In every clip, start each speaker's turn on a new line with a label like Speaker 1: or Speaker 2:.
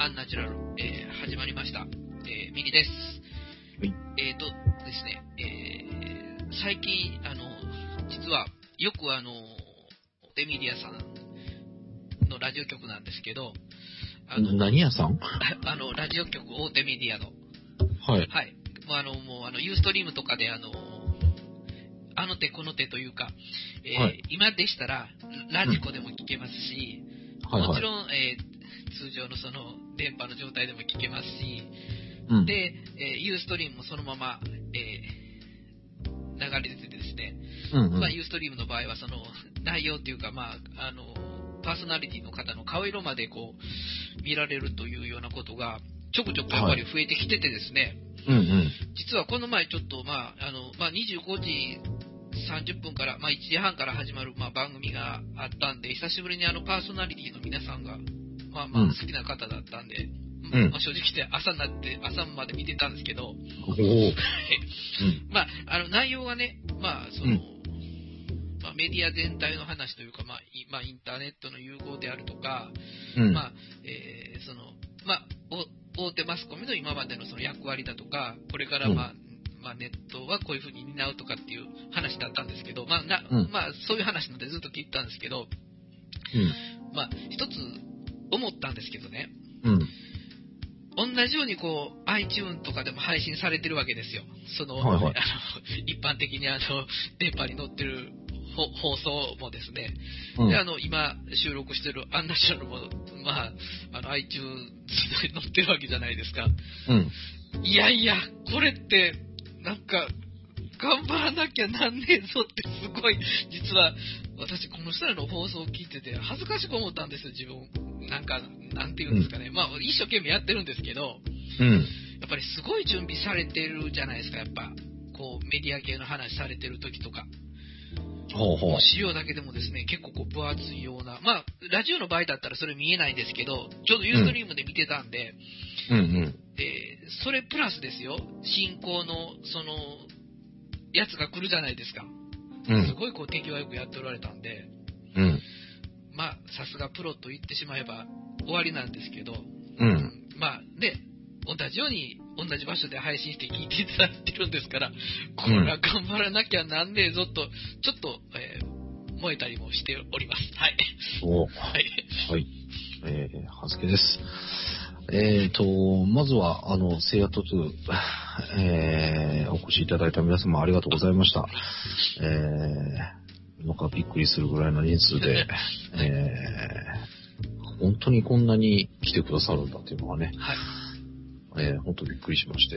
Speaker 1: アンナチュラル、始まりました。ミリです。
Speaker 2: はい。
Speaker 1: ですね、最近、実は、よくオテメディアさんのラジオ局なんですけど、
Speaker 2: 何屋さん
Speaker 1: ラジオ局大手メディアの。
Speaker 2: はい。
Speaker 1: はい。もうユーストリームとかであの手この手というか、
Speaker 2: はい、
Speaker 1: 今でしたら、ラジコでも聞けますし、もちろん、通常のその電波の状態でも聞けますし、で、ユーストリームもそのまま、流れててですね、ユーストリームの場合はその内容っていうか、パーソナリティの方の顔色までこう見られるというようなことがちょくちょくやっぱり増えてきててですね、実はこの前ちょっと25時30分から、1時半から始まる、番組があったんで、久しぶりにパーソナリティの皆さんが、好きな方だったんで、正直言って朝まで見てたんですけど、内容がね、メディア全体の話というか、インターネットの融合であるとか、大手マスコミの今までのその役割だとか、これからネットはこういうふうに担うとかっていう話だったんですけど、そういう話なんでずっと聞いてたんですけど、一つ思ったんですけどね、同じようにこう iTunes とかでも配信されてるわけですよ。その、一般的に電波に乗ってる放送もですね、で今収録してるアンナチュラルもiTunes で載ってるわけじゃないですか。いやいや、これってなんか頑張らなきゃなんねえぞってすごい、実は私この人らの放送を聞いてて恥ずかしく思ったんですよ、自分。なんていうんですかね、一生懸命やってるんですけど、やっぱりすごい準備されてるじゃないですか、やっぱこうメディア系の話されてる時とか。資料だけでもですね、結構こう分厚いような、ラジオの場合だったらそれ見えないんですけど、ちょうどユーストリームで見てたんで、それプラスですよ、進行のそのやつが来るじゃないですか。すごいこう手際よくやっておられたんで、さすがプロと言ってしまえば終わりなんですけど、同じように同じ場所で配信して聞いていただいてるんですから、これは頑張らなきゃなんねえぞとちょっと、燃えたりもしております。はい。
Speaker 2: はずけです。まずはセイヤト2、お越しいただいた皆様ありがとうございました。なんかびっくりするぐらいの人数で、本当にこんなに来てくださるんだっていうのがね、本当びっくりしまして、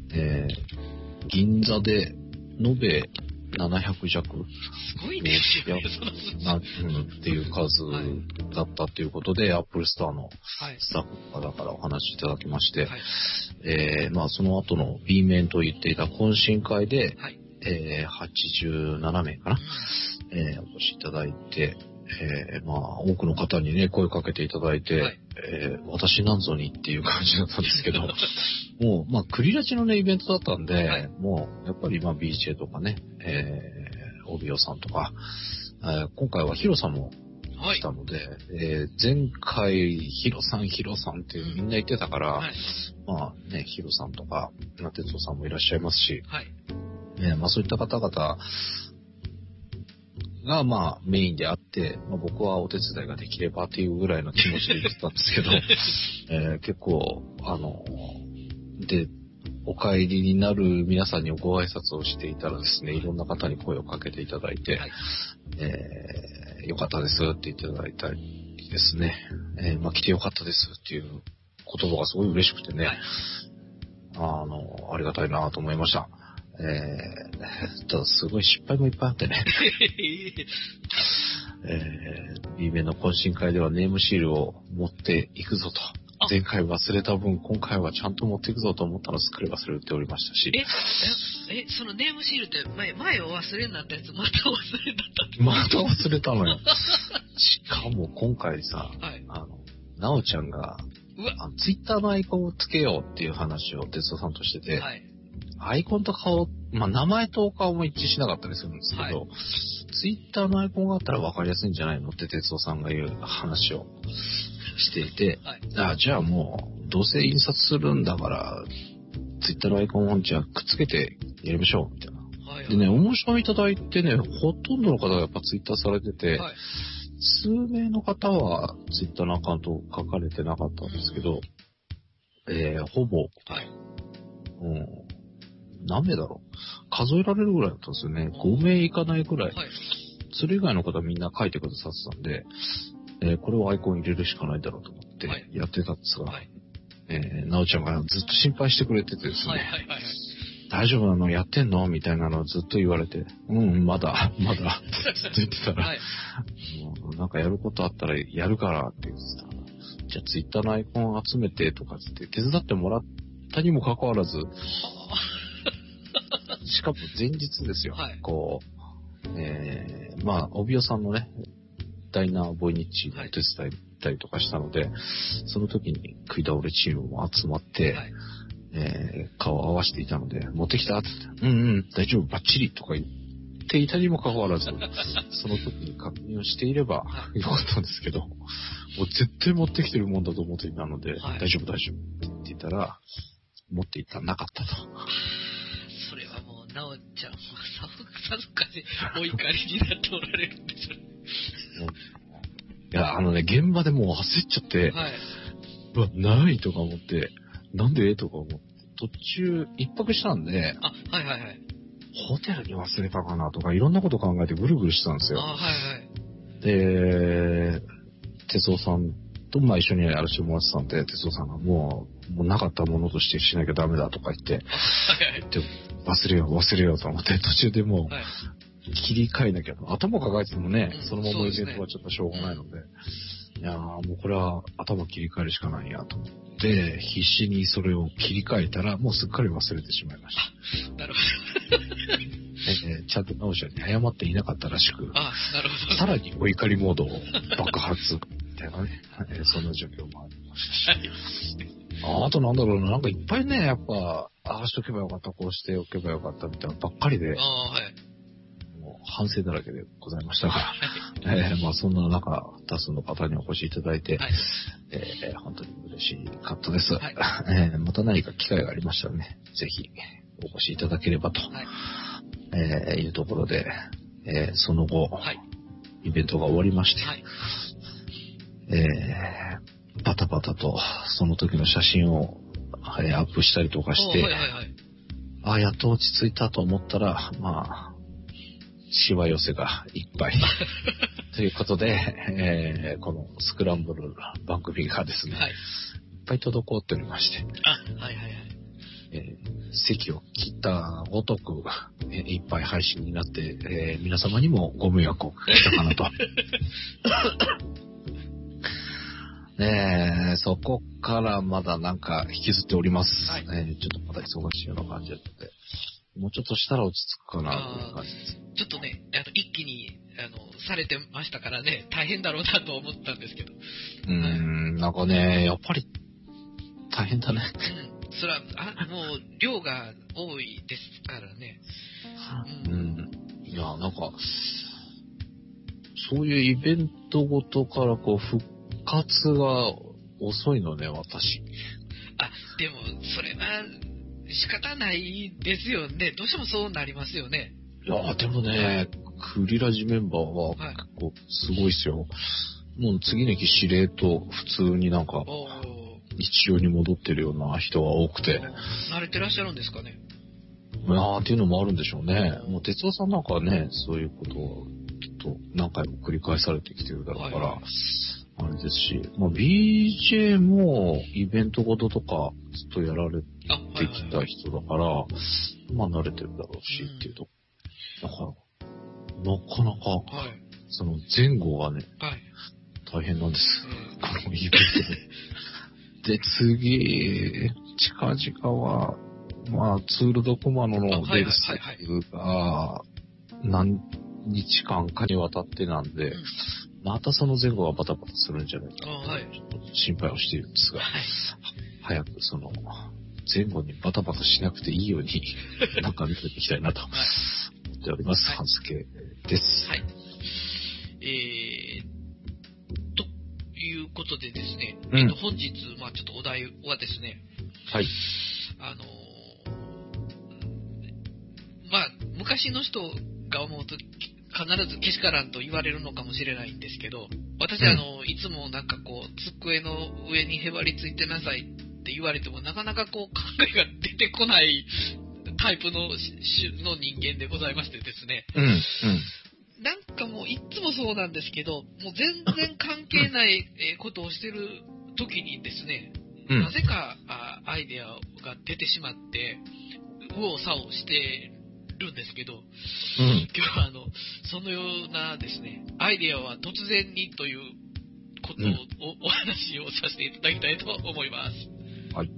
Speaker 2: 銀座で延べ700弱
Speaker 1: すごいですよね、
Speaker 2: っていう数だったということで、アップルストアのスタッフ方からお話しいただきまして、その後の B 面と言っていた懇親会で、87名かな、お越しいただいて、多くの方にね、声かけていただいて、私なんぞにっていう感じだったんですけど、もう、クリラチのね、イベントだったんで、もう、やっぱりBJ とかね、オビオさんとか、今回はヒロさんも来たので、前回、ヒロさんってみんな言ってたから、ヒロさんとか、哲夫さんもいらっしゃいますし、そういった方々、がメインであって、僕はお手伝いができればっていうぐらいの気持ちで言ってたんですけど、結構でお帰りになる皆さんにご挨拶をしていたらですね、いろんな方に声をかけていただいて、よかったですって言っていただいたりですね、来てよかったですっていう言葉がすごい嬉しくてね、ありがたいなと思いました。ただすごい失敗もいっぱいあってねB 面の懇親会ではネームシールを持っていくぞと、前回忘れた分今回はちゃんと持っていくぞと思ったらすっかり忘れておりましたし、
Speaker 1: そのネームシールって前を忘れになったやつまた忘れたって
Speaker 2: また忘れたのよしかも今回さ、なおちゃんがツイッターのアイコンをつけようっていう話を哲夫さんとしてて、アイコンと顔、名前とお顔も一致しなかったりするんですけど、ツイッターのアイコンがあったら分かりやすいんじゃないのって哲夫さんが言う話をししていて、
Speaker 1: はい、
Speaker 2: じゃあもう、どうせ印刷するんだから、ツイッターのアイコンをじゃあくっつけてやりましょう、みたいな。
Speaker 1: はいはい、
Speaker 2: でね、お申し込みいただいてね、ほとんどの方がやっぱツイッターされてて、
Speaker 1: はい、
Speaker 2: 数名の方はツイッターのアカウントを書かれてなかったんですけど、ほぼ、
Speaker 1: はい、
Speaker 2: 何名だろう。数えられるぐらいだったんですよね。5名いかないぐらい。
Speaker 1: はい、
Speaker 2: それ以外の方みんな書いてくださってたんで、これをアイコン入れるしかないだろうと思ってやってたんですが、
Speaker 1: はい、
Speaker 2: なおちゃんがずっと心配してくれててですね、
Speaker 1: はいはいはいはい、
Speaker 2: 大丈夫なのやってんのみたいなのをずっと言われて、まだ、ずっと言ってたら、
Speaker 1: はい、
Speaker 2: もうなんかやることあったらやるからって言ってたら、じゃあツイッターのアイコン集めてとかって手伝ってもらったにもかかわらず、しかも前日ですよ。
Speaker 1: はい、
Speaker 2: こう、まあ、帯尾さんのね、ダイナーボイニッチのお手伝い行ったりとかしたので、その時に食い倒れチームも集まって、
Speaker 1: はい、
Speaker 2: 顔を合わせていたので、持ってきたって言って、大丈夫、バッチリとか言っていたにもかかわらず、その時に確認をしていればよかったんですけど、もう絶対持ってきてるもんだと思っていたので、
Speaker 1: はい、
Speaker 2: 大丈夫って言っていたら、持っていったらなかったと。
Speaker 1: それはもう、なおちゃんはさぞかしお怒りになっておられるんでしょうね。
Speaker 2: いや、現場でもう焦っちゃって、
Speaker 1: はい、
Speaker 2: うわ、ないとか思って、なんでとか思って、途中、一泊したんで、
Speaker 1: はいはいはい。
Speaker 2: ホテルに忘れたかなとか、いろんなこと考えてぐるぐるしてたんですよ。
Speaker 1: はいはい。
Speaker 2: で、哲夫さんと、一緒にやらせてもらってたんで、哲夫さんがもうなかったものとしてしなきゃダメだとか言って、忘れようと思って、途中でもう、切り替えなきゃと。頭抱えててもね、そのままイベントはちょっとしょうがないので、いやーもうこれは頭切り替えるしかないやと思って、必死にそれを切り替えたら、もうすっかり忘れてしまいました。
Speaker 1: なるほど。
Speaker 2: ちゃんと直しに謝っていなかったらしく、
Speaker 1: なるほど。
Speaker 2: さらにお怒りモードを爆発みたいなね、そんな状況もありましたし。あとなんだろうな、なんかいっぱいね、やっぱ、ああしとけばよかった、こうしておけばよかったみたいなばっかりで、
Speaker 1: はい。
Speaker 2: もう反省だらけでございましたが、そんな中、多数の方にお越しいただいて、
Speaker 1: はい、
Speaker 2: 本当に嬉しかったです。
Speaker 1: はい、
Speaker 2: また何か機会がありましたらね、ぜひお越しいただければと、いうところで、その後、イベントが終わりまして、バタバタとその時の写真を、アップしたりとかして、やっと落ち着いたと思ったら、しわ寄せがいっぱい。ということで、このスクランブル番組がですね、いっぱい滞っておりまして、席を切ったごとく、いっぱい配信になって、皆様にもご迷惑をかけたかなと。そこからまだなんか引きずっております。ちょっとまだ忙しいような感じなので、もうちょっとしたら落ち着くかなという感じです。
Speaker 1: ちょっとね、一気に、されてましたからね、大変だろうなと思ったんですけど。
Speaker 2: なんかね、やっぱり、大変だね。
Speaker 1: それは、もう、量が多いですからね。
Speaker 2: いや、なんか、そういうイベントごとからこう、復活が遅いのね、私。
Speaker 1: でも、それは、仕方ないですよね。どうしてもそうなりますよね。
Speaker 2: いや、でもね、クリラジメンバーは結構すごいっすよ。もう次の日司令と普通になんか、日常に戻ってるような人が多くて。
Speaker 1: 慣れてらっしゃるんですかね。
Speaker 2: っていうのもあるんでしょうね。もう哲夫さんなんかはね、そういうことをきっと何回も繰り返されてきてるだろうから、あれですし、BJ もイベントごととかずっとやられてきた人だから、慣れてるだろうしっていうと。だから、なかなか、その前後がね、大変なんです。このイベントで。で、次、近々は、ツールドコマノのレースが何日間かにわたってなんで、またその前後はバタバタするんじゃないかなと、ちょっと心配をしているんですが、早くその前後にバタバタしなくていいようになんか見ていきたいなと思っております。半助です。
Speaker 1: ということでですね、 本日、まあちょっとお題はですね、
Speaker 2: はい。
Speaker 1: まあ、昔の人が思うと、必ずけしからんと言われるのかもしれないんですけど、私いつもなんかこう、机の上にへばりついてなさいって言われても、なかなかこう、考えが出てこないタイプの人間でございましてですね。なんかもういつもそうなんですけど、もう全然関係ないことをしてる時にですね、なぜかアイデアが出てしまって、右往左往してるんですけど、今日はそのようなですね、アイデアは突然にということを、お話をさせていただきたいと思います。
Speaker 2: はい。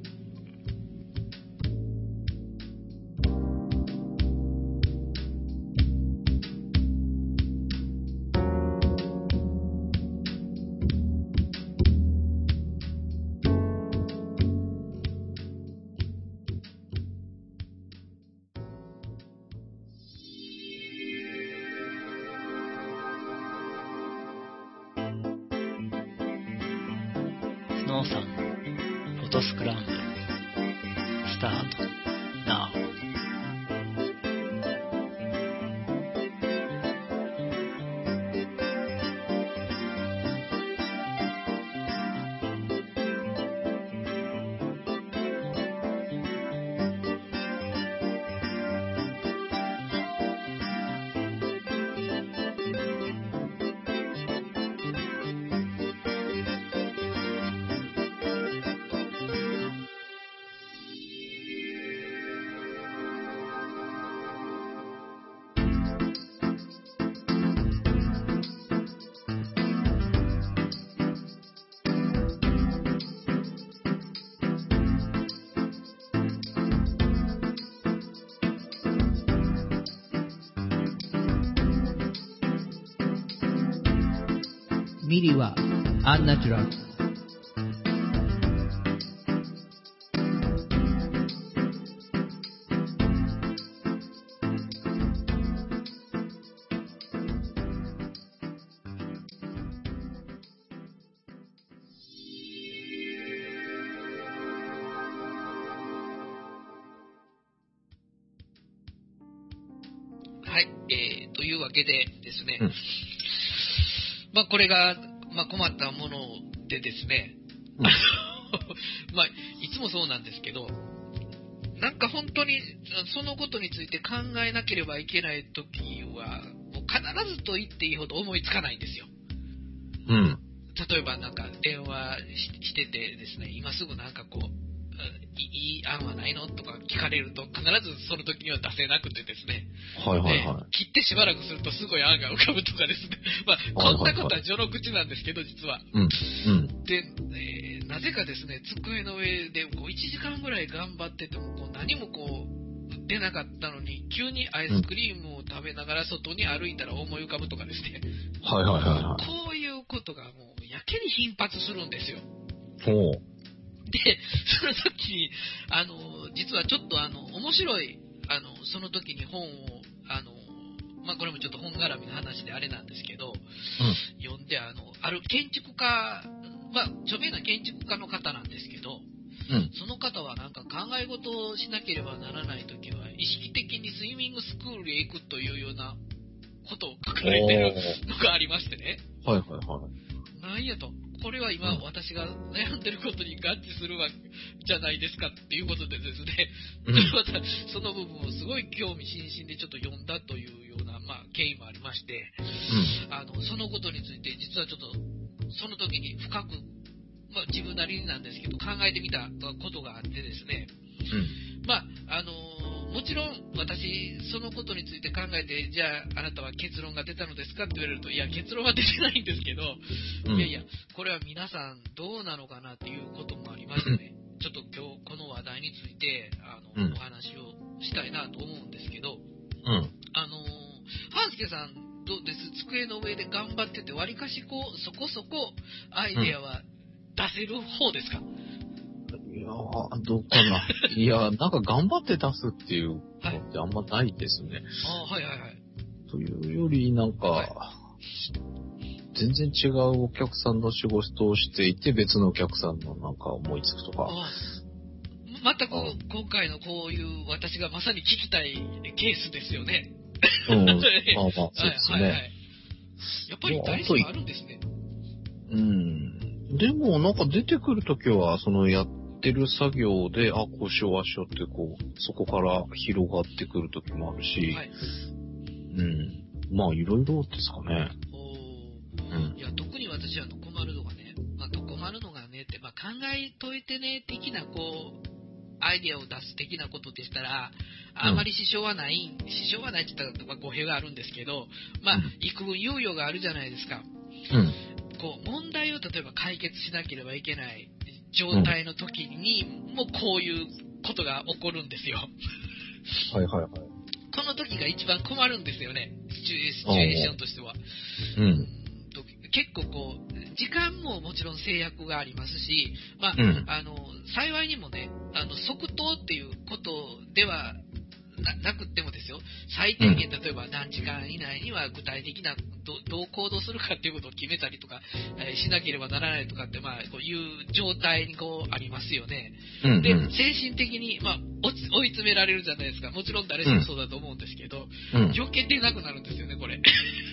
Speaker 3: スノーさん、フォトスクランブル、スタート、ナウ。
Speaker 4: ミリはアンナチュラル。
Speaker 1: はい、というわけでですね、まあこれが、まあ、困ったものでですね、まあいつもそうなんですけど、なんか本当にそのことについて考えなければいけないときは、もう必ずと言っていいほど思いつかないんですよ。例えばなんか電話しててですね、今すぐなんかこう、いい案はないのとか聞かれると、必ずその時には出せなくてですね、切ってしばらくするとすごい案が浮かぶとかですね、まあ、こんなことは序の口なんですけど、実は。で、なぜかですね、机の上でこう1時間ぐらい頑張ってても、こう何もこう出なかったのに、急にアイスクリームを食べながら外に歩いたら思い浮かぶとかですね、こういうことがもうやけに頻発するんですよ。で、その時に、実はちょっと面白い、その時に本を、まあ、これもちょっと本絡みの話であれなんですけど、読んで、ある建築家、まあ、著名な建築家の方なんですけど、その方はなんか考え事をしなければならない時は、意識的にスイミングスクールへ行くというようなことを書かれてるのがありましてね。なんやと。これは今、私が悩んでることに合致するわけじゃないですかっていうことでですね、またその部分をすごい興味津々でちょっと読んだというような、まあ、経緯もありまして、そのことについて実はちょっとその時に深く、まあ、自分なりになんですけど考えてみたことがあってですね、まあもちろん私そのことについて考えて、じゃああなたは結論が出たのですかって言われると、いや結論は出てないんですけど、いやいやこれは皆さんどうなのかなっていうこともありましてね、ちょっと今日この話題についてお話をしたいなと思うんですけど、半助さんどうです？机の上で頑張ってて、わりかしこうそこそこアイデアは出せる方ですか？
Speaker 2: いやー、どうかな。いや、なんか頑張って出すっていうのってあんまないですね。というより、なんか、 全然違うお客さんの仕事をしていて、別のお客さんのなんか思いつくとか。
Speaker 1: 全く今回のこういう私がまさに聞きたいケースですよね。
Speaker 2: うん。まあまあ、そうですね。はいはいはい、
Speaker 1: やっぱり誰しもあるんですね。
Speaker 2: うん。でもなんか出てくるときは、そのやってる作業で、こうしようああしようってこう、そこから広がってくるときもあるし、はい、うん。まあいろいろですかね。
Speaker 1: いや、特に私は困るのがね、困るのがねって、考えといてね、的なこう、アイデアを出す的なことでしたら、あまり支障はない、支障はないって言ったら語弊があるんですけど、幾分猶予があるじゃないですか。こう、問題を例えば解決しなければいけない状態の時に、もうこういうことが起こるんですよ。
Speaker 2: はいはいはい。
Speaker 1: この時が一番困るんですよね、シチュエーションとしては。結構こう、時間ももちろん制約がありますし、幸いにもね、即答っていうことではなくってもですよ、最低限例えば何時間以内には具体的などう行動するかっていうことを決めたりとか、しなければならないとかってこういう状態にこうありますよね。で、精神的に追い詰められるじゃないですか。もちろん誰しもそうだと思うんですけど、余計出なくなるんですよね、これ。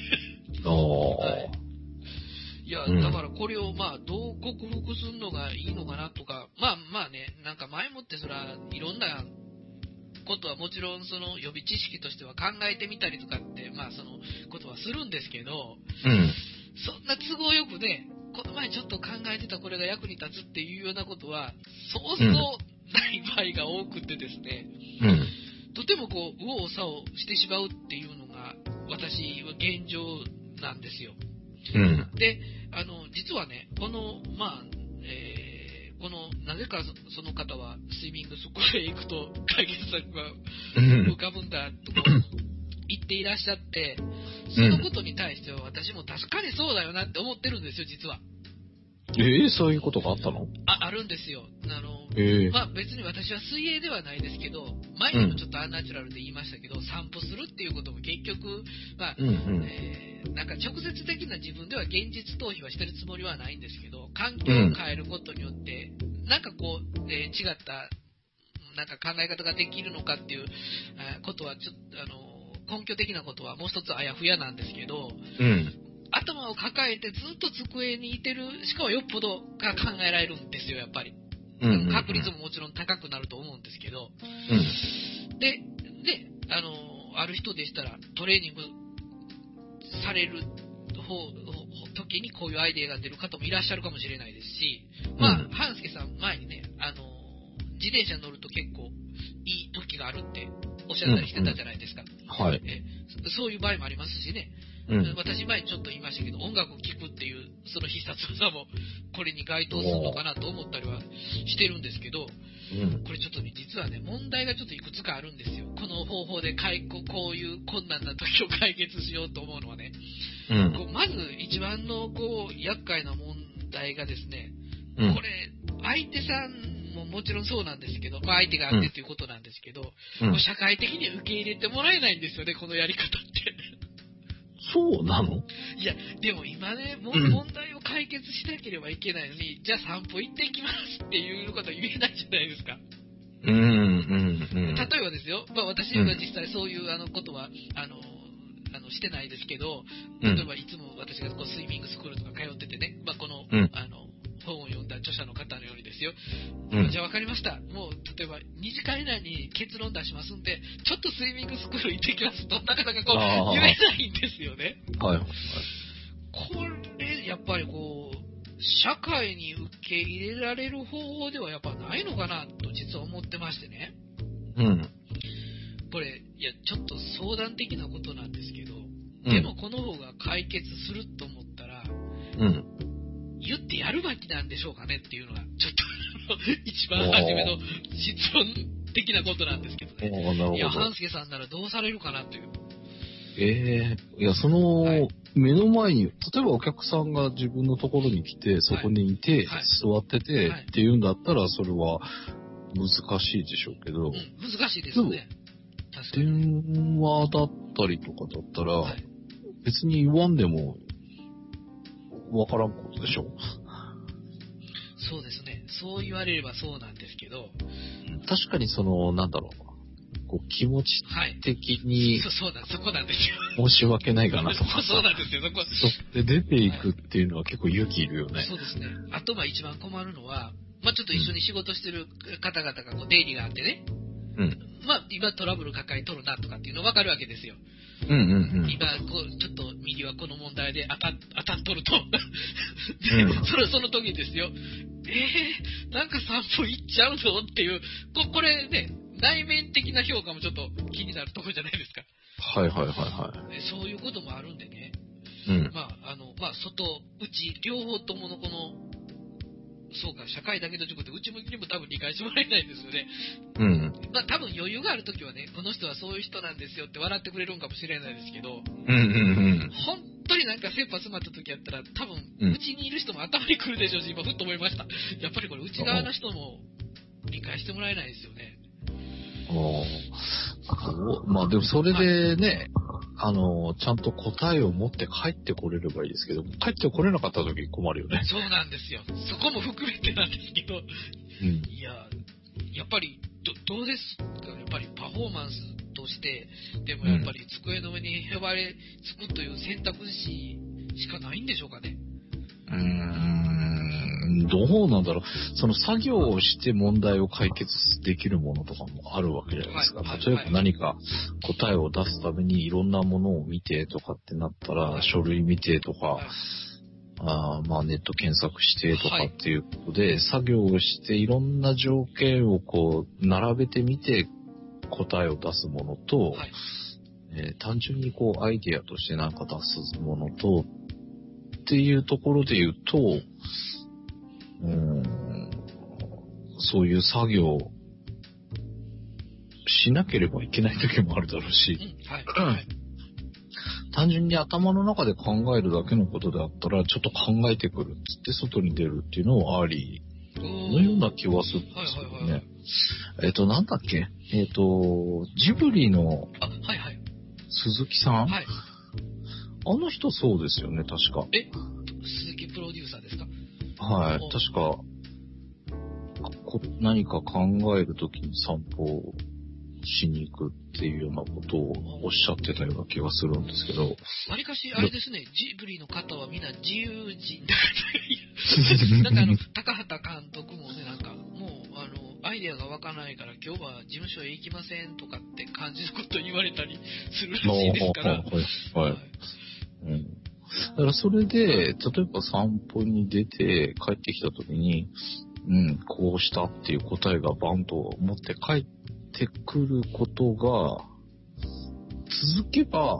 Speaker 1: いや、だからこれをどう克服するのがいいのかなとか、ね、なんか前もってそらいろんなことはもちろんその予備知識としては考えてみたりとかってそのことはするんですけど、そんな都合よくね、この前ちょっと考えてたこれが役に立つっていうようなことはそうそうない場合が多くてですね、とてもこう右往左往してしまうっていうのが私は現状なんですよ。で、実はね、このなぜかその方はスイミングスクールへ行くと解決策が浮かぶんだと言っていらっしゃって、そのことに対しては私も確かにそうだよなって思ってるんですよ、実は。
Speaker 2: そういうことがあったの？
Speaker 1: あるんですよ。別に私は水泳ではないですけど、前にもちょっとアンナチュラルで言いましたけど、散歩するっていうことも結局、なんか直接的な自分では現実逃避はしてるつもりはないんですけど、環境を変えることによって、なんかこう、違ったなんか考え方ができるのかっていうことは根拠的なことはもう一つあやふやなんですけど、頭を抱えてずっと机にいてるしかはよっぽどが考えられるんですよ、やっぱり。確率ももちろん高くなると思うんですけど、である人でしたらトレーニングされる時にこういうアイデアが出る方もいらっしゃるかもしれないですし、半助さん前にね、自転車に乗ると結構いい時があるっておっしゃったりしてたじゃないですか。そういう場合もありますしね。私前にちょっと言いましたけど、音楽を聴くっていうその必殺技もこれに該当するのかなと思ったりはしてるんですけど、これちょっとね、実はね、問題がちょっといくつかあるんですよ。この方法でこういう困難な時を解決しようと思うのはね、まず一番の厄介な問題がですね、これ相手さんももちろんそうなんですけど、相手があってということなんですけど、社会的に受け入れてもらえないんですよね、このやり方って。
Speaker 2: そうなの？
Speaker 1: いや、でも今ね、問題を解決しなければいけないのに、じゃあ散歩行ってきますっていうことは言えないじゃないですか。例えばですよ、私は実際そういうことはしてないですけど、例えばいつも私がスイミングスクールとか通っててね、この、本を読んだ著者の方のようにですよ、じゃあ分かりました、もう例えば2時間以内に結論出しますんで、ちょっとスイミングスクール行ってきますと、なかなか言えないんですよね。これ、やっぱり社会に受け入れられる方法ではやっぱないのかなと実は思ってましてね。これ、いや、ちょっと相談的なことなんですけど、でもこの方が解決すると思ったら、言ってやるべきなんでしょうかねっていうのが、ちょっと一番初めの質問的なことなんですけどね。いや、半助さんならどうされるかなという。
Speaker 2: いや、目の前に、例えばお客さんが自分のところに来て、そこにいて、座ってて、っていうんだったら、それは難しいでしょうけど。
Speaker 1: 難しいですね。
Speaker 2: 電話だったりとかだったら、別に言わんでもわからんことでしょ。
Speaker 1: そうですね。そう言われればそうなんですけど。
Speaker 2: 確かになんだろう。こう気持ち的に、
Speaker 1: そうなん、そこなんです
Speaker 2: よ。申し訳ないかなとか。
Speaker 1: そうなんですよ、そこ。
Speaker 2: で、出ていくっていうのは結構勇気いるよね。
Speaker 1: そうですね。あと、一番困るのは、ちょっと一緒に仕事してる方々が出入りがあってね。
Speaker 2: うん。
Speaker 1: 今トラブル抱えとるなとかっていうの分かるわけですよ。
Speaker 2: うんうんうん。
Speaker 1: 今、ちょっと右はこの問題で当たっとると。その時ですよ。なんか散歩行っちゃうのっていう、これね、内面的な評価もちょっと気になるところじゃないですか。
Speaker 2: はいはいはいはい。
Speaker 1: そういうこともあるんでね。
Speaker 2: うん。
Speaker 1: 外、内、両方とものそうか、社会だけの塾って内向きにも多分理解してもらえないですよね。
Speaker 2: うん。
Speaker 1: 多分余裕があるときはね、この人はそういう人なんですよって笑ってくれるんかもしれないですけど、本当になんか切羽詰まったときやったら、多分、うちにいる人も頭に来るでしょうし、今ふっと思いました。やっぱりこれ内側の人も理解してもらえないですよね。
Speaker 2: でもそれでね、ちゃんと答えを持って帰ってこれればいいですけど、帰ってこれなかった時困るよね。
Speaker 1: そうなんですよ。そこも含めてなんですけど、いや、やっぱりどうですか？やっぱりパフォーマンスとして、でもやっぱり机の上にへばれつくという選択肢しかないんでしょうかね。
Speaker 2: どうなんだろう。その作業をして問題を解決できるものとかもあるわけじゃないですか。例えば何か答えを出すためにいろんなものを見てとかってなったら、書類見てとか、ネット検索してとかっていうことで、作業をしていろんな条件を並べてみて答えを出すものと、単純にアイディアとして何か出すものと、っていうところで言うと、そういう作業しなければいけない時もあるだろうし、単純に頭の中で考えるだけのことであったら、ちょっと考えてくるっつって外に出るっていうのはありのような気はするんですけどね。なんだっけジブリの鈴木さん、あの人そうですよね、確か。
Speaker 1: 鈴木プロデューサーですか？
Speaker 2: はい、確か、何か考えるときに散歩しに行くっていうようなことをおっしゃってたような気がするんですけど。
Speaker 1: わりかし、あれですね、ジブリの方はみんな自由人だから、高畑監督もね、もう、アイデアが湧かないから今日は事務所へ行きませんとかって感じのことを言われたりするらしいですから。
Speaker 2: だからそれで、例えば散歩に出て帰ってきたときに、こうしたっていう答えがバンと持って帰ってくることが、続けば、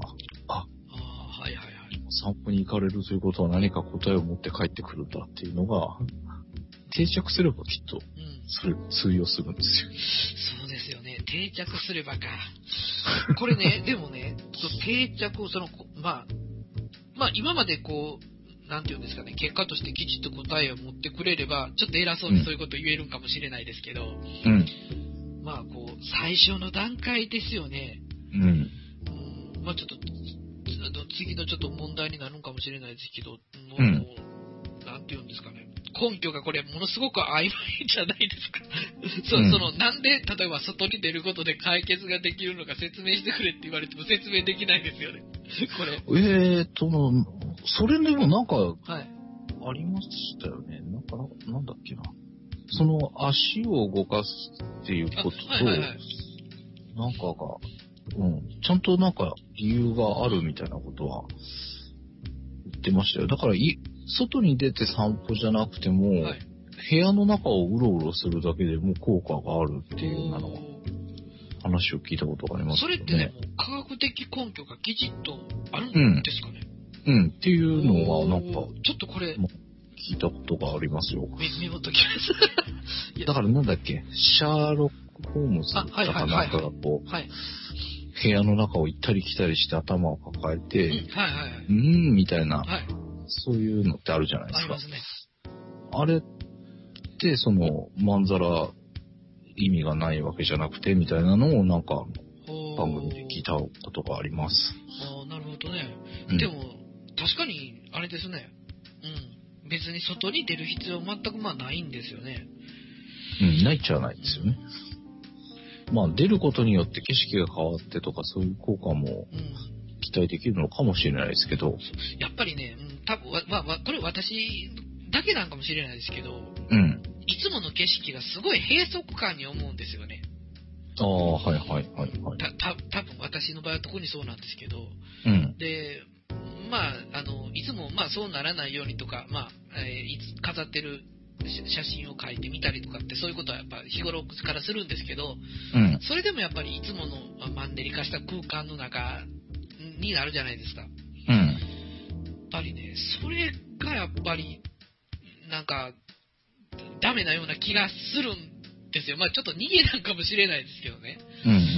Speaker 2: 散歩に行かれるということは何か答えを持って帰ってくるんだっていうのが、定着すればきっと、それ通用するんですよ。
Speaker 1: そうですよね。定着すればか。これね、でもね、定着を今までなんていうんですかね、結果としてきちっと答えを持ってくれれば、ちょっと偉そうにそういうこと言えるかもしれないですけど、最初の段階ですよね。ちょっと、次のちょっと問題になるのかもしれないですけど、なんていうんですかね、根拠がこれものすごく曖昧じゃないですか。なんで、例えば外に出ることで解決ができるのか説明してくれって言われても説明できないですよね。これ。
Speaker 2: それでもなんか、ありましたよね。なんだっけな。その足を動かすっていうことと、なんかが、ちゃんとなんか理由があるみたいなことは言ってましたよ。だから外に出て散歩じゃなくても、部屋の中をうろうろするだけでも効果があるっていうようなのは話を聞いたことがありますけどね。
Speaker 1: それってね、科学的根拠がきちっとあるんですかね。
Speaker 2: っていうのはなんか、
Speaker 1: ちょっとこれ
Speaker 2: 聞いたことがありますよ。
Speaker 1: メモときます。
Speaker 2: だからなんだっけ、シャーロック・ホームズとかなんかが部屋の中を行ったり来たりして頭を抱えて、みたいな、そういうのってあるじゃないですか。
Speaker 1: ありますね。
Speaker 2: あれって、まんざら意味がないわけじゃなくて、みたいなのをなんか、番組で聞いたことがあります。
Speaker 1: なるほどね。でも、確かに、あれですね。 うん。別に外に出る必要全くまあないんですよね。
Speaker 2: うん、ないっちゃないですよね。まあ出ることによって景色が変わってとかそういう効果も期待できるのかもしれないですけど。
Speaker 1: やっぱりね、多分これ私だけなんかもしれないですけど、
Speaker 2: うん。
Speaker 1: いつもの景色がすごい閉塞感に思うんですよね。
Speaker 2: ああ、はいはいはいはい。
Speaker 1: 多分私の場合は特にそうなんですけど、
Speaker 2: うん。
Speaker 1: で、まあ、いつもまあそうならないようにとか、まあ、飾ってる写真を描いてみたりとかってそういうことはやっぱ日頃からするんですけど、
Speaker 2: うん、
Speaker 1: それでもやっぱりいつものマンネリ化した空間の中になるじゃないですか。
Speaker 2: うん。
Speaker 1: やっぱりね、それがやっぱりなんかダメなような気がするんですよ。まあちょっと逃げなんかもしれないですけどね。
Speaker 2: うんうんうん。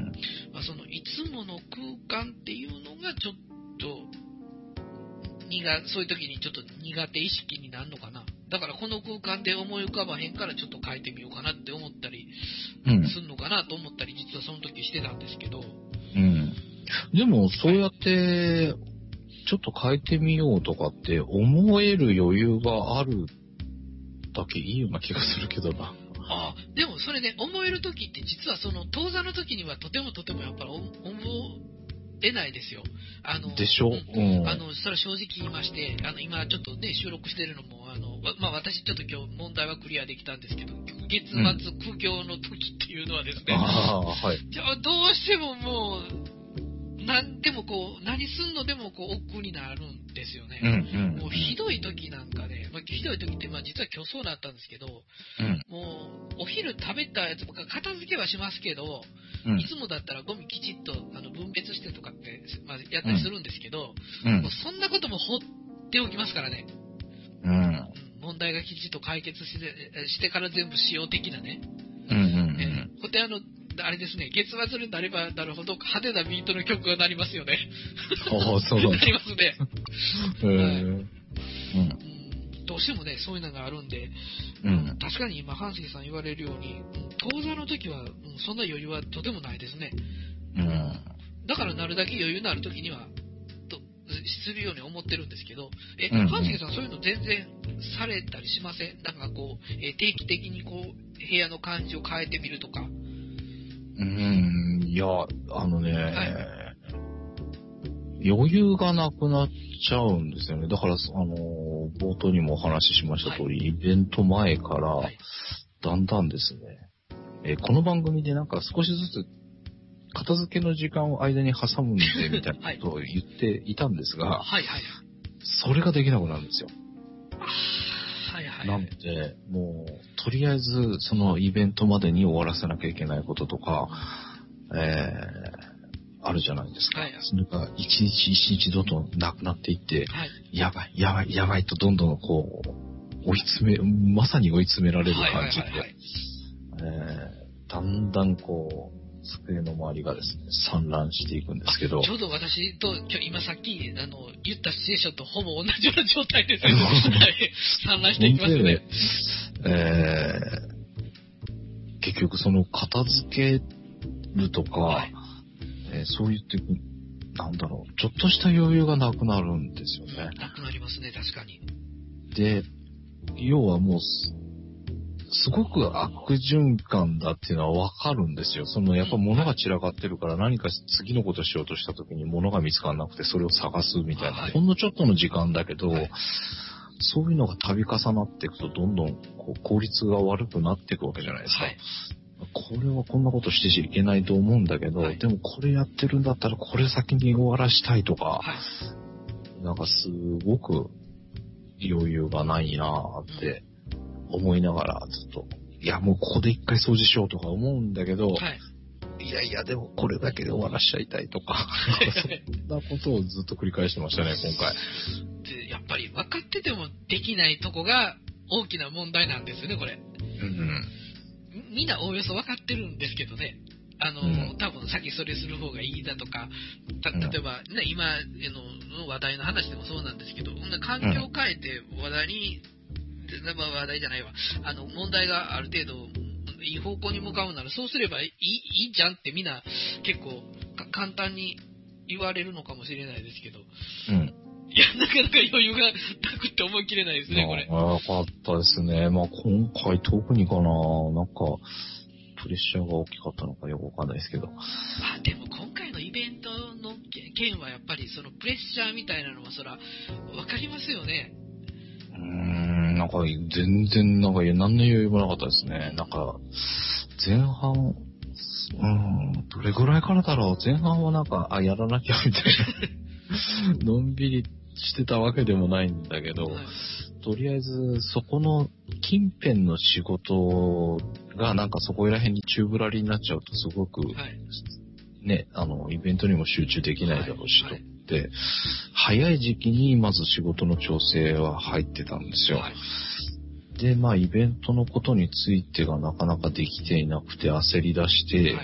Speaker 1: まあ、そのいつもの空間っていうのがちょっとそういう時にちょっと苦手意識になるのかな。だからこの空間で思い浮かばへんからちょっと変えてみようかなって思ったりするのかなと思ったり、実はその時してたんですけど。
Speaker 2: うん。でもそうやってちょっと変えてみようとかって思える余裕があるだけいいような気がするけどな。
Speaker 1: ああ、でもそれね、思える時って実はその当座の時にはとてもやっぱり思えないですよ。
Speaker 2: でしょ、うん、
Speaker 1: それは正直言いまして、今ちょっとね、収録してるのも、まあ私ちょっと今日問題はクリアできたんですけど、月末苦行の時っていうのはですね、
Speaker 2: はい。
Speaker 1: じゃあどうしてももう、何すんのでも億劫になるんですよね。もうひどい時なんかね、ひどい時って実は今日そうだったんですけど、もうお昼食べたやつ僕片付けはしますけど、いつもだったらゴミきちっと分別してとかって、やったりするんですけど、もうそんなことも放っておきますからね。問題がきちっと解決してから全部使用的なね。こうやってあれですね、月末になればなるほど派手なビートの曲が鳴りますよね。
Speaker 2: そうなんだ。
Speaker 1: なりますね。どうしてもね、そういうのがあるんで、確かに今、半杉さん言われるように、当座の時は、そんな余裕はとてもないですね。だからなるだけ余裕のある時には、するように思ってるんですけど、半杉さんそういうの全然されたりしません？なんか定期的に部屋の感じを変えてみるとか。
Speaker 2: いや、余裕がなくなっちゃうんですよね。だから、冒頭にもお話ししました通り、イベント前から、だんだんですね、この番組でなんか少しずつ、片付けの時間を間に挟むんで、みたいなことを言っていたんですが、それができなくなるんですよ。なので、もう、とりあえず、そのイベントまでに終わらせなきゃいけないこととか、あるじゃないですか。それが一日一日どんどんなくなっていって、やばいとどんどんまさに追い詰められる感じで、だんだん机の周りがですね、散乱していくんですけど。
Speaker 1: ちょうど私と今さっき言ったシチュエーションとほぼ同じような状態ですよ。散乱していきますね。
Speaker 2: 結局その片付けるとか、そう言ってなんだろう、ちょっとした余裕がなくなるんですよね。
Speaker 1: なくなりますね、確かに。
Speaker 2: で、要はもう、すごく悪循環だっていうのはわかるんですよ。やっぱ物が散らかってるから何か次のことしようとした時に物が見つからなくてそれを探すみたいな。ほんのちょっとの時間だけど、そういうのが度重なっていくとどんどん効率が悪くなっていくわけじゃないですか。これはこんなことしてちゃいけないと思うんだけど、でもこれやってるんだったらこれ先に終わらしたいとか、なんかすごく余裕がないなーって思いながらずっと、いやもうここで一回掃除しようとか思うんだけど、いやでもこれだけで終わらしちゃいたいとか、そんなことをずっと繰り返してましたね、今回。
Speaker 1: で、やっぱり分かっててもできないとこが大きな問題なんですよね、これ。みんなおおよそ分かってるんですけどね。多分先それする方がいいだとか、例えば、ね、今の話題の話でもそうなんですけど、環境を変えて話題じゃないわ。問題がある程度いい方向に向かうならそうすればいいじゃんってみんな結構簡単に言われるのかもしれないですけど、 いや、なかなか余裕がなくって思い切れないですね、これ。
Speaker 2: よかったですね。まあ今回特にかな、なんか、プレッシャーが大きかったのかよくわかんないですけど。
Speaker 1: でも今回のイベントの件はやっぱりそのプレッシャーみたいなのはそら、わかりますよね。
Speaker 2: なんか全然なんか何の余裕もなかったですね。なんか、前半、どれぐらいからだろう。前半はなんか、やらなきゃみたいな。のんびりしてたわけでもないんだけど、はい、とりあえずそこの近辺の仕事がなんかそこら辺に宙ぶらりになっちゃうとすごく、はい、ね、イベントにも集中できないだろうしとって、はい、早い時期にまず仕事の調整は入ってたんですよ。はい、で、まあイベントのことについてがなかなかできていなくて焦り出して、はい、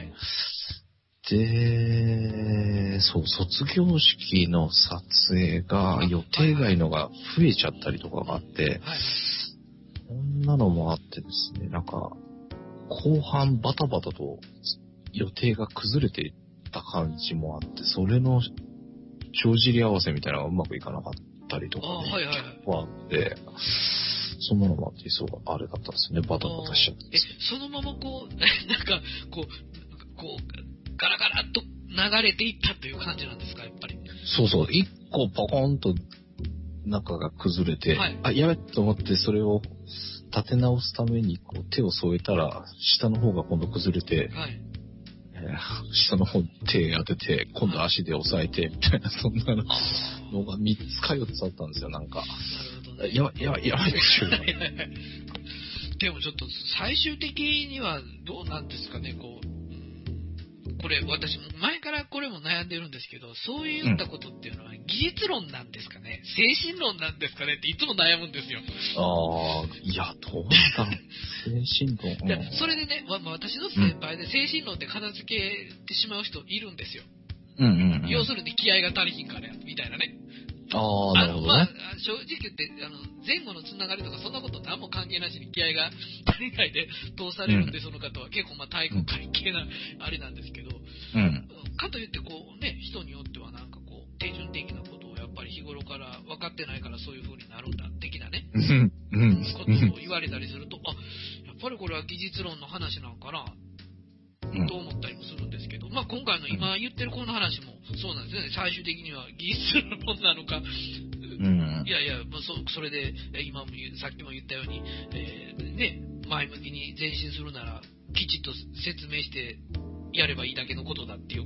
Speaker 2: で、そう、卒業式の撮影が予定外のが増えちゃったりとかがあって、はい、こんなのもあってですね、なんか、後半バタバタと予定が崩れていった感じもあって、それの帳尻合わせみたいなのがうまくいかなかったりとかね、
Speaker 1: はいはいはい、
Speaker 2: あって、そんなのもあって、そう、あれだったんですね、バタバタしちゃって。
Speaker 1: そのままこう、なんか、こう、ガラガラっと流れていったという感じなんですか、やっぱり。
Speaker 2: そうそう、一個ポコンと中が崩れて、はい、やべと思ってそれを立て直すためにこう手を添えたら、下の方が今度崩れて、はい、下の方に手当てて、今度足で押さえて、みたいな、そんなのが3つか4つあったんですよ、なんか。
Speaker 1: なるほどね。
Speaker 2: やばいでしょ。
Speaker 1: でもちょっと最終的にはどうなんですかね、こう。これ私前からこれも悩んでるんですけど、そういったことっていうのは技術論なんですかね、精神論なんですかねっていつも悩むんですよ。
Speaker 2: いや、どうなんだろう。精神論。
Speaker 1: それでね、私の先輩で精神論で片付けてしまう人いるんですよ。要するに気合が足りひんからみたいなね。
Speaker 2: なるほどね。
Speaker 1: 正直言って、前後のつながりとかそんなこと何も関係なしに気合が足りないで通されるんで、その方は結構体育会系なあれなんですけど、かといってこうね、人によってはなんかこう、手順的なことをやっぱり日頃から分かってないからそういう風になるんだ、的なね、ことを言われたりすると、やっぱりこれは技術論の話なんかな、と思ったりもするんですけど、今回の今言ってるこの話もそうなんですよね。最終的には技術論なのか、いやいや、それで今もさっきも言ったように、ね、前向きに前進するならきちっと説明してやればいいだけのことだっていう、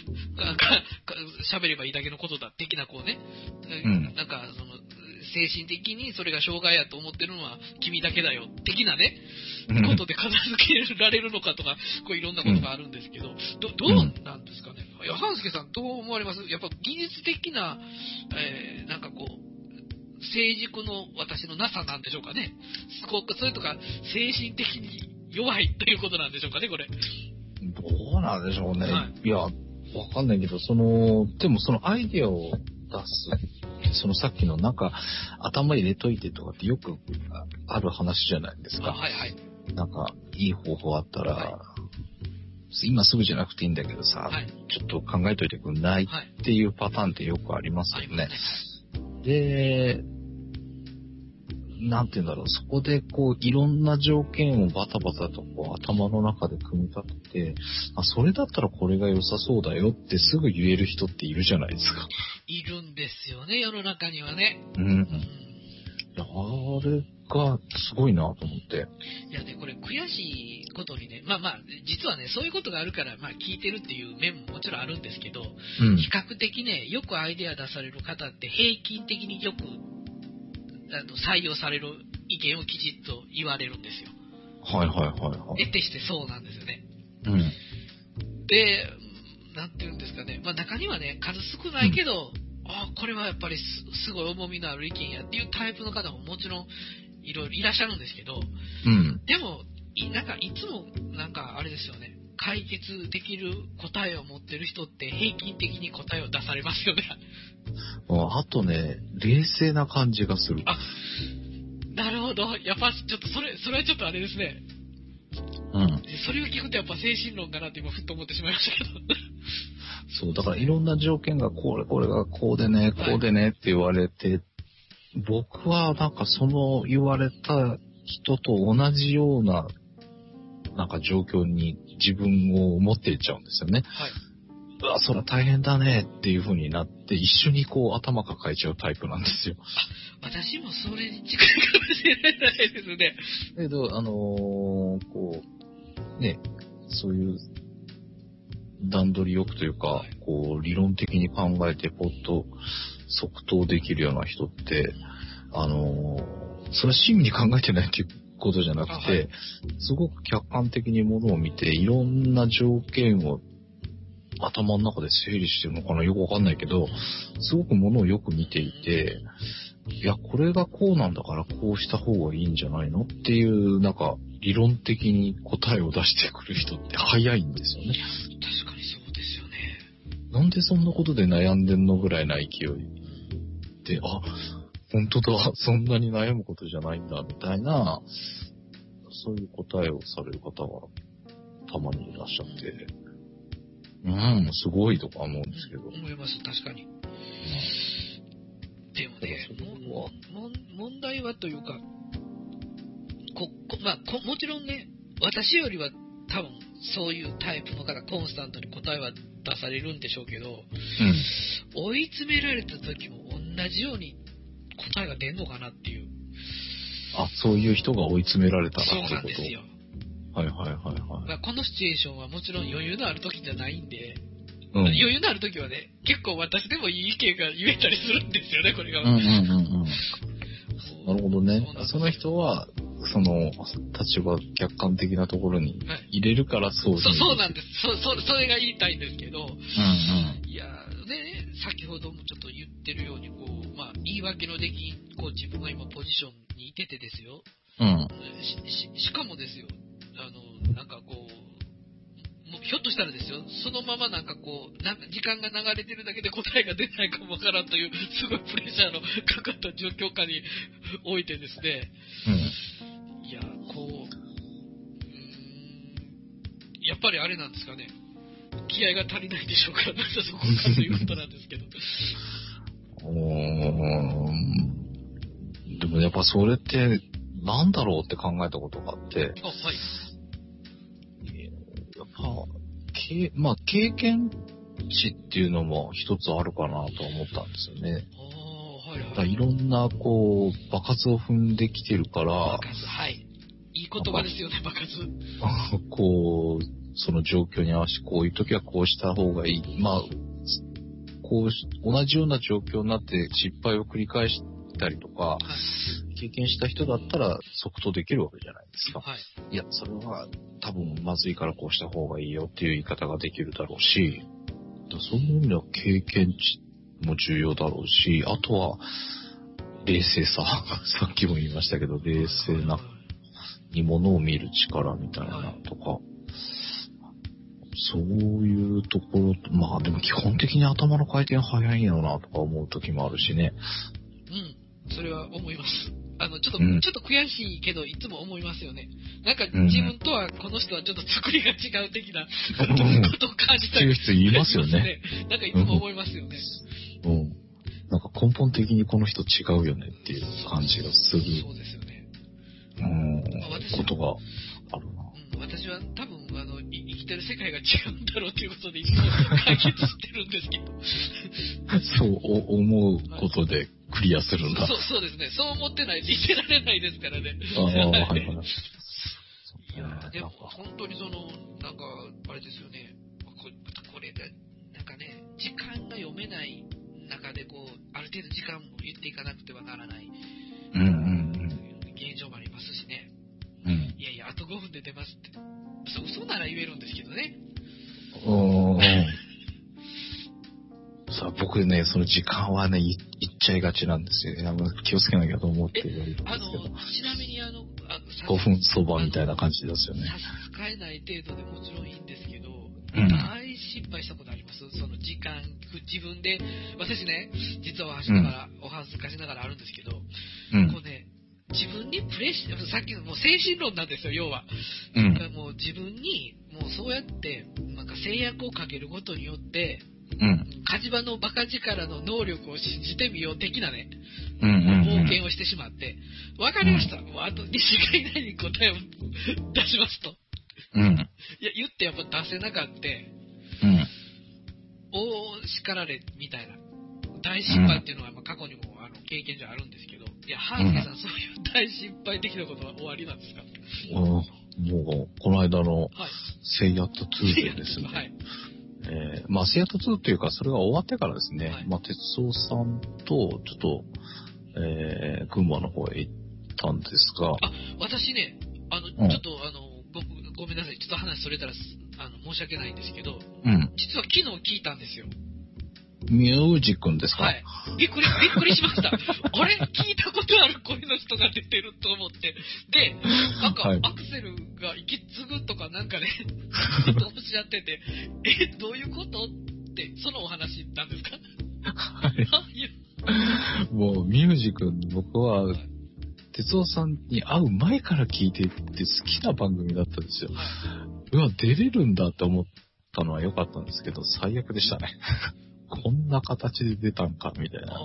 Speaker 1: 喋ればいいだけのことだ的なこうね、なんかその精神的にそれが障害やと思ってるのは君だけだよ的なね、ことで片付けられるのかとか、こういろんなことがあるんですけど、どうなんですかね。半助さんどう思われます？やっぱ技術的な、なんかこう成熟の私のなさなんでしょうかね。それとか精神的に弱いということなんでしょうかね、これ。
Speaker 2: どうなんでしょうね。はい、いや、わかんないけど、でもそのアイディアを出す、さっきのなんか頭入れといてとかってよくある話じゃないですか。
Speaker 1: はいはい。
Speaker 2: なんかいい方法あったら、はい、今すぐじゃなくていいんだけどさ、はい、ちょっと考えといてくんないっていうパターンってよくありますよね。で、なんて言うんだろう、そこでこういろんな条件をバタバタとこう頭の中で組み立てて、それだったらこれが良さそうだよってすぐ言える人っているじゃないですか。
Speaker 1: いるんですよね、世の中にはね。
Speaker 2: あれがすごいなと思って。
Speaker 1: いやね、これ悔しいことにね、実はね、そういうことがあるから、聞いてるっていう面ももちろんあるんですけど、比較的ね、よくアイデア出される方って平均的によく採用される意見をきちっと言われるんですよ。
Speaker 2: はいはいはいはい。
Speaker 1: 得てしてそうなんですよね。で、なんていうんですかね、中にはね、数少ないけど、これはやっぱりすごい重みのある意見やっていうタイプの方ももちろんいろいろいらっしゃるんですけど、でもなんかいつもなんかあれですよね、解決できる答えを持ってる人って平均的に答えを出されますよね。
Speaker 2: あとね、冷静な感じがする。
Speaker 1: なるほど。やっぱちょっとそれはちょっとあれですね。それを聞くとやっぱ精神論かなって今ふっと思ってしまいましたけど。
Speaker 2: そう、だからいろんな条件がこれがこうでね、こうでねって言われて、僕はなんかその言われた人と同じような、なんか状況に自分を持っていっちゃうんですよね。
Speaker 1: はい。
Speaker 2: うわ、それは大変だねっていう風になって、一緒にこう頭抱えちゃうタイプなんですよ。
Speaker 1: 私もそれに近いかもしれないですね。
Speaker 2: だけど、こう、ね、そういう段取りよくというか、
Speaker 1: はい、
Speaker 2: こう、理論的に考えてポッと即答できるような人って、それは親身に考えてないっていうことじゃなくて、はい、すごく客観的にものを見て、いろんな条件を頭の中で整理してるのかな、よくわかんないけど、すごくものをよく見ていて、いや、これがこうなんだからこうした方がいいんじゃないのっていう、なんか、理論的に答えを出してくる人って早いんですよね。
Speaker 1: 確かにそうですよね。
Speaker 2: なんでそんなことで悩んでんのぐらいな勢いで、あ、本当だ、そんなに悩むことじゃないんだ、みたいな、そういう答えをされる方がたまにいらっしゃって、すごいとか思うんですけど。
Speaker 1: 思います、確かに。でもね、問題はというか、もちろんね、私よりは多分そういうタイプの方がコンスタントに答えは出されるんでしょうけど、追い詰められた時も同じように答えが出んのかなっていう。
Speaker 2: あ、そういう人が追い詰められたらってこと。
Speaker 1: そうなんですよ。
Speaker 2: はいはいはいはい。
Speaker 1: このシチュエーションはもちろん余裕のある時じゃないんで、余裕のある時はね、結構私でもいい意見が言えたりするんですよね、これが。
Speaker 2: なるほどね。その人は、その立場客観的なところに入れるからそう、
Speaker 1: そうなんです。それが言いたいんですけど、いやね、先ほどもちょっと言ってるように言い訳のできん自分が今ポジションにいててですよ。しかもですよ、なんかひょっとしたらですよ、そのままなんか時間が流れてるだけで答えが出ないかもわからんという、すごいプレッシャーのかかった状況下においてですね、いや、やっぱりあれなんですかね、気合が足りないでしょうか、そこかということなんですけど。
Speaker 2: でもやっぱそれって、なんだろうって考えたことがあって、
Speaker 1: はい。
Speaker 2: 経験値っていうのも一つあるかなと思ったんですよね。いろんな場数を踏んできてるから、
Speaker 1: 場数、はい。いい言葉ですよね、場数。
Speaker 2: その状況に合わせて、こういう時はこうした方がいい。同じような状況になって失敗を繰り返したりとか、経験した人だったら即答できるわけじゃないですか。いや、それは多分まずいからこうした方がいいよっていう言い方ができるだろうし、そういう意味では経験値も重要だろうし、あとは冷静さ、さっきも言いましたけど、冷静なにものを見る力みたいなとか、そういうところ、でも基本的に頭の回転早いよなとか思う時もあるしね。
Speaker 1: それは思います。ちょっと悔しいけど、いつも思いますよね。なんか、自分とは、この人はちょっと作りが違う的なことを感じたり。
Speaker 2: そういう人いますよね。
Speaker 1: なんかいつも思いますよね。
Speaker 2: なんか根本的にこの人違うよねっていう感じがする。
Speaker 1: そうですよね。
Speaker 2: ことがあるな。
Speaker 1: 私は多分、生きてる世界が違うんだろうということで、いつも解決してるんですけど。
Speaker 2: そう思うことでクリアするんだ。
Speaker 1: そうですね。そう思ってないと生きてられないですからね。いや、でも本当になんか、あれですよね。これで、なんかね、時間が読めない中である程度時間も言っていかなくてはならない。現状もありますしね。いや、あと5分で出ますって。嘘なら言えるんですけどね。
Speaker 2: さあ、僕ね、その時間はね、言っちゃいがちなんですよ。気をつけなきゃと思って言われるんですけど。
Speaker 1: ちなみに
Speaker 2: 5分そばみたいな感じですよね。
Speaker 1: 差し支えない程度でもちろんいいんですけど、大失敗したことあります。その時間、自分で、私ね、実はお恥ずかしながらあるんですけど、自分にプレッシャー、さっきのもう精神論なんですよ、要は。もう自分に、もうそうやって、なんか制約をかけることによって、
Speaker 2: うん。
Speaker 1: 火事場のバカ力の能力を信じてみよう的なね、
Speaker 2: 冒
Speaker 1: 険をしてしまって、わかりました。もうあと2時間以内に答えを出しますと。
Speaker 2: うん。
Speaker 1: いや、言ってやっぱ出せなかった。
Speaker 2: うん。
Speaker 1: 叱られ、みたいな。大失敗っていうのは、過去にも経験上あるんですけど、いや、ハースケさん、そういう大失敗的なことは終わりなんですか？
Speaker 2: もう、この間の、セイヤット2でですね。はい。セイヤット2っていうか、それが終わってからですね、はい、哲夫さんと、ちょっと、群馬の方へ行ったんですが。
Speaker 1: 私ね、ちょっとごめんなさい、ちょっと話それたら、申し訳ないんですけど、実は昨日聞いたんですよ。
Speaker 2: ミュージックンですか？
Speaker 1: はい。びっくりしました。あれ聞いたことある声の人が出てると思って。で、なんか、アクセルが息継ぐとかなんかね、おっしゃってて、どういうことって、そのお話なんですか？
Speaker 2: はい。もう、ミュージックン、僕は、哲夫さんに会う前から聞いていて好きな番組だったんですよ。うわ、出れるんだって思ったのは良かったんですけど、最悪でしたね。こんな形で出たんか、みたいな。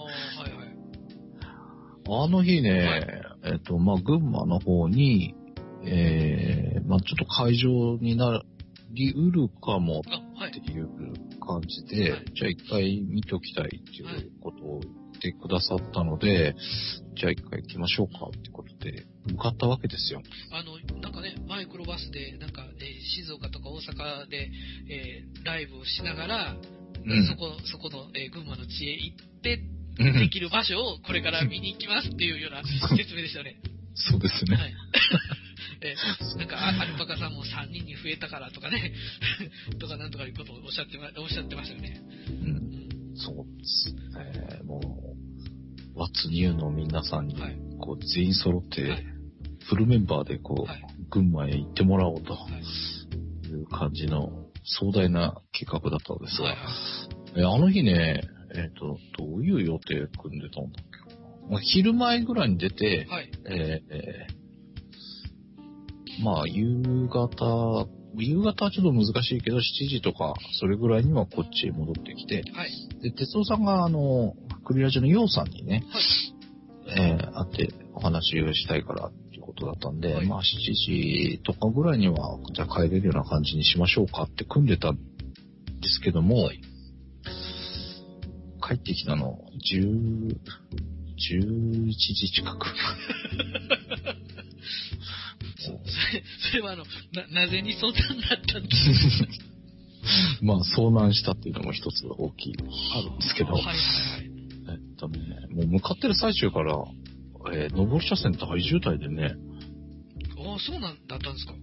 Speaker 2: あの日ね、群馬の方に、ちょっと会場になりうるかもっていう感じで、じゃあ一回見ておきたいっていうことを言ってくださったので、じゃあ一回行きましょうかってことで、向かったわけですよ。
Speaker 1: なんかね、マイクロバスで、なんか、静岡とか大阪で、ライブをしながら、そこの、群馬の地へ行って、できる場所をこれから見に行きますっていうような説明でしたね。
Speaker 2: そうですね。はい。
Speaker 1: なんか、アルパカさんも3人に増えたからとかね、とかなんとかいうことをおっしゃってましたよね。
Speaker 2: そうですね。もう、What's New の皆さんに、全員揃って、フルメンバーで群馬へ行ってもらおうという感じの壮大な計画だったのですが、あの日ね、どういう予定組んでたんだっけ？昼前ぐらいに出て、夕方はちょっと難しいけど、7時とか、それぐらいにはこっちへ戻ってきて、で、哲夫さんがクリラジのヨウさんにね、会ってお話をしたいからっていうことだったんで、7時とかぐらいには、じゃあ帰れるような感じにしましょうかって組んでたんですけども、帰ってきたの、11時近く。
Speaker 1: それはなぜに遭難だったんですか？
Speaker 2: 遭難したっていうのも一つ大きい、あるんですけど、もう向かってる最中から、上り車線大渋滞でね。
Speaker 1: そうなんだったんですか？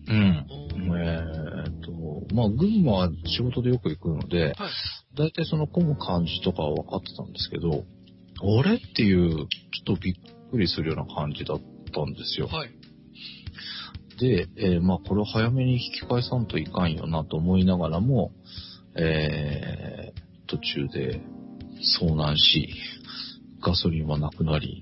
Speaker 2: 群馬は仕事でよく行くので、だいたいその混む感じとかは分かってたんですけど、あれっていう、ちょっとびっくりするような感じだったんですよ。で、これを早めに引き返さんといかんよなと思いながらも、途中で遭難し、ガソリンはなくなり、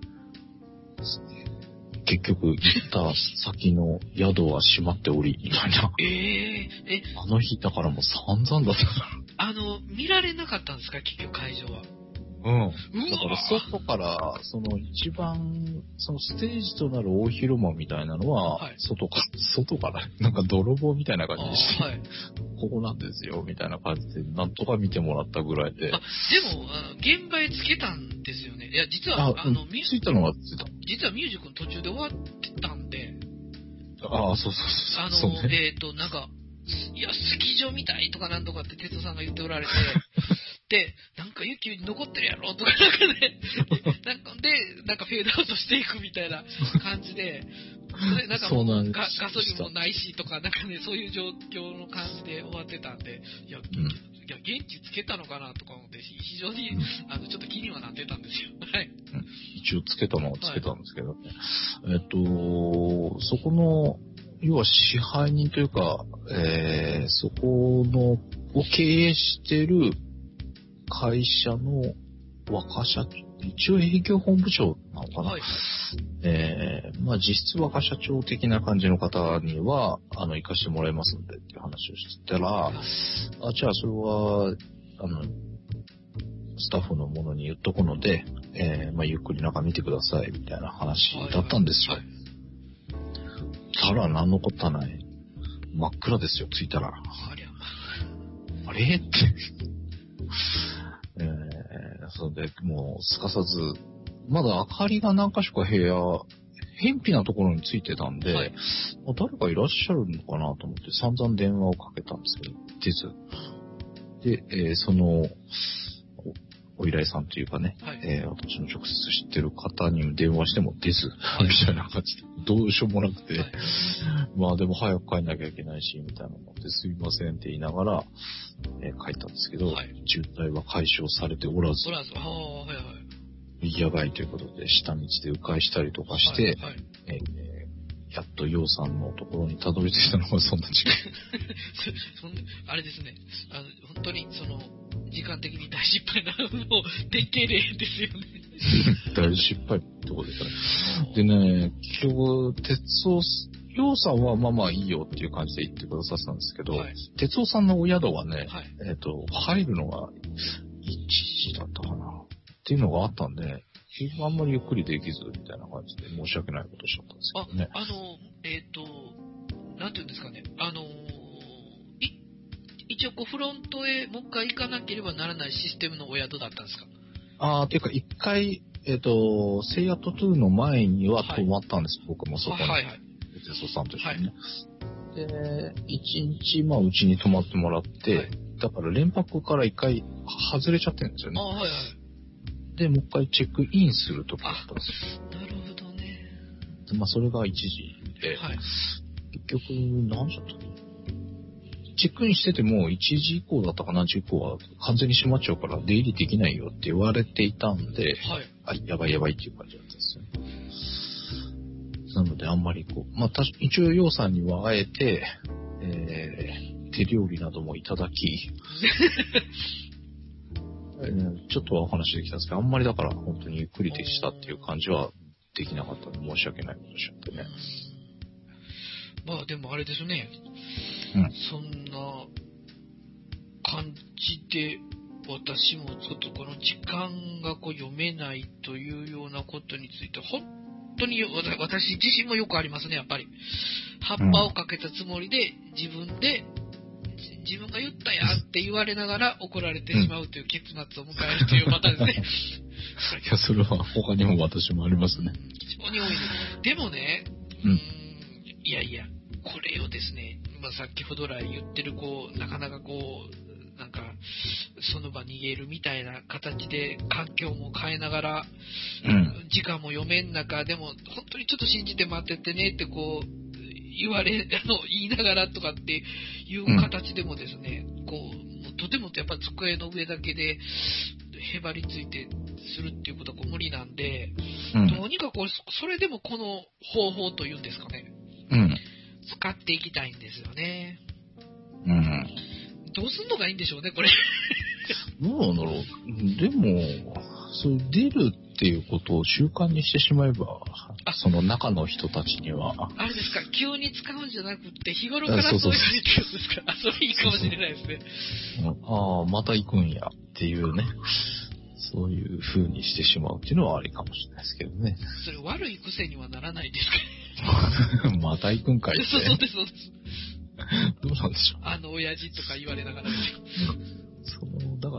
Speaker 2: 結局行った先の宿は閉まっており、みたいな。あの日だからもう散々だった。
Speaker 1: 見られなかったんですか、結局会場は。
Speaker 2: だから外から、一番、ステージとなる大広間みたいなのは、外から、なんか泥棒みたいな感じでして、ここなんですよ、みたいな感じで、なんとか見てもらったぐらいで。
Speaker 1: でも、現場へつけたんですよね。いや、実は、
Speaker 2: ついたのはついた。
Speaker 1: 実はミュージックの途中で終わってたんで。
Speaker 2: そうね。
Speaker 1: なんか、いや、スキー場みたいとかなんとかって哲夫さんが言っておられて、で、なんか雪残ってるやろとかなんかね、なんかフェードアウトしていくみたいな感じで、なんかもうガソリンもないしとか、なんかね、そういう状況の感じで終わってたんで、いや、現地つけたのかなとか思って、非常に、ちょっと気にはなってたんですよ。
Speaker 2: 一応つけたのはつけたんですけど、そこの、要は支配人というか、そこの、を経営してる会社の若社長、一応営業本部長なのかな。実質若社長的な感じの方には、行かしてもらいますんでっていう話をしてたら、じゃあそれはスタッフの者に言っとくので、ゆっくり中見てください、みたいな話だったんですよ。たら何のことはない。真っ暗ですよ、着いたら。あれって。それで、もう、すかさず、まだ明かりが何か所か部屋、偏僻なところについてたんで、誰かいらっしゃるのかなと思って散々電話をかけたんですけど、出ず。で、その、お依頼さんというかね、私の直接知ってる方に電話しても出ず、みたいな感じで、どうしようもなくて、まあでも早く帰んなきゃいけないし、みたいなので、すいませんって言いながら、帰ったんですけど、渋滞は解消されておらず、やばいということで、下道で迂回したりとかして、やっと陽さんのところにたどり着いたのがそんな時間。
Speaker 1: あれですね、本当に時間的に大失敗なのを典型例ですよね。
Speaker 2: 大失敗ってことですかね。でね、結局、陽さんはまあまあいいよっていう感じで言ってくださってたんですけど、哲夫さんのお宿はね、入るのが1時だったかなっていうのがあったんで、あんまりゆっくりできずみたいな感じで申し訳ないことしちゃったんですけどね。
Speaker 1: なんていうんですかね、一応フロントへもう一回行かなければならないシステムのお宿だったんですか？
Speaker 2: っていうか一回、セイアット2の前には泊まったんです、僕もそこに。哲夫さんと一緒にね。で、一日、うちに泊まってもらって、だから連泊から一回外れちゃってるんですよね。で、もう一回チェックインするときだったんですよ。
Speaker 1: なるほどね。
Speaker 2: でそれが1時で、結局、何時だったの？チェックインしてても1時以降だったかな、時以降は完全に閉まっちゃうから出入りできないよって言われていたんで、やばいっていう感じだったんですよ。なのであんまり一応陽さんにはあえて、手料理などもいただき、ちょっとはお話できたんですけど、あんまりだから本当にゆっくりでしたっていう感じはできなかったので申し訳ないことしちゃってね。
Speaker 1: まあでもあれですね、そんな感じで私もちょっとこの時間が読めないというようなことについて本当に私自身もよくありますね。やっぱり葉っぱをかけたつもりで自分が言ったやんって言われながら怒られてしまうという結末を迎えるというパターンですね。
Speaker 2: いや、それは他にも私もありますね。
Speaker 1: 非常に多いです。でもね、いや、これをですね、先ほど来言ってるなかなかなんか、その場に言えるみたいな形で環境も変えながら、時間も読めん中でも、本当にちょっと信じて待っててねって言いながらとかっていう形でもですね、とてもやっぱり机の上だけでへばりついてするっていうことは無理なんで、どうにかそれでもこの方法というんですかね、使っていきたいんですよね。どうすんのがいいんでしょうね、これ。
Speaker 2: どうなんだろう。でも、出るっていうことを習慣にしてしまえば、その中の人たちには。
Speaker 1: あれですか、急に使うんじゃなくて、日頃からそういう感じってことですか。それいいかもしれないですね。
Speaker 2: また行くんやっていうね。そういう風にしてしまうっていうのはありかもしれないですけどね。
Speaker 1: それ悪い癖にはならないです
Speaker 2: かね。また行くんかいって。
Speaker 1: そうです。
Speaker 2: どうなんでしょう。
Speaker 1: 親父とか言われながらです
Speaker 2: よ。だから、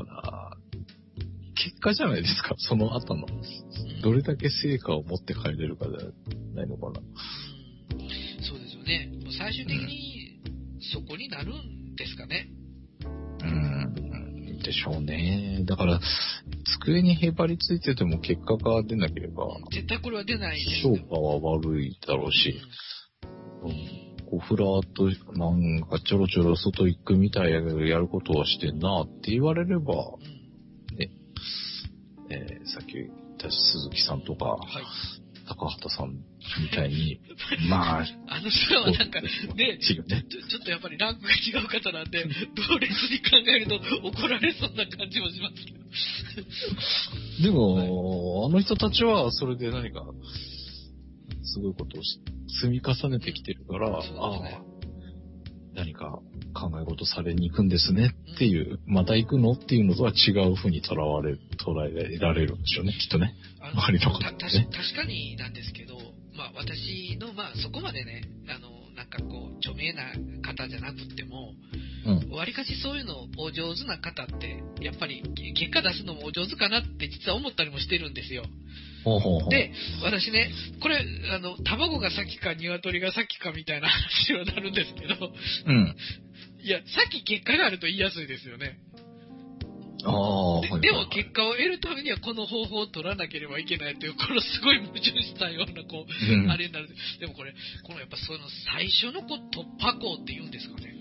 Speaker 2: 結果じゃないですか、その後の。どれだけ成果を持って帰れるかじゃないのかな。
Speaker 1: そうですよね。もう最終的にそこになるんですかね。
Speaker 2: でしょうね。だから、机にへばりついてても結果が出なければ、
Speaker 1: 絶対これは出ないです
Speaker 2: 評価は悪いだろうし、ふらーっとなんかちょろちょろ外行くみたいやけどやることはしてんなって言われれば、ね、さっき言った鈴木さんとか、高畑さんみたいに、まあ、
Speaker 1: 人はなんかね、ちょっとやっぱりランクが違う方なんで、同列に考えると怒られそうな感じもしますけど。
Speaker 2: でも、あの人たちはそれで何か、すごいことを積み重ねてきてるから、 何か考え事されに行くんですねっていう、また行くのっていうのとは違う風に捉えられるんでしょうね、きっとね。周りのことね。
Speaker 1: 確かになんですけど、まあ私の、まあそこまでね、なんかこう、著名な方じゃなくても、わりかしそういうのお上手な方って、やっぱり結果出すのもお上手かなって実は思ったりもしてるんですよ。で、私ね、これ、卵が先か鶏が先かみたいな話にはなるんですけど、いや、先結果があると言いやすいですよね。でも結果を得るためにはこの方法を取らなければいけないという、このすごい矛盾したような、こう、あれになる。でもこのやっぱその最初の突破口っていうんですかね。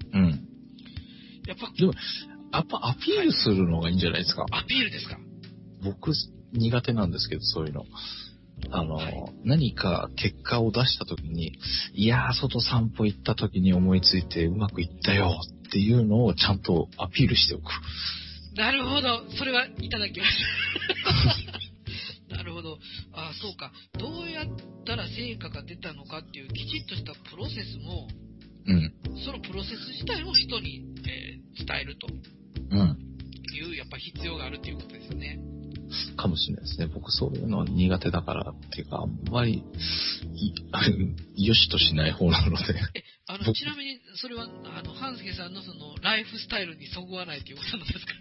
Speaker 2: でも、やっぱアピールするのがいいんじゃないですか。
Speaker 1: アピールですか。
Speaker 2: 僕、苦手なんですけど、そういうの。何か結果を出したときに、いやー、外散歩行ったときに思いついてうまくいったよっていうのをちゃんとアピールしておく。
Speaker 1: なるほど。それはいただきました。なるほど。そうか。どうやったら成果が出たのかっていうきちっとしたプロセスも、そのプロセス自体も人に、伝えると。いう、やっぱ必要があるということですね。
Speaker 2: かもしれないですね。僕そういうのは苦手だからっていうか、あんまり、よしとしない方なので。
Speaker 1: ちなみに、それは、半助さんのその、ライフスタイルにそぐわないということなんですか？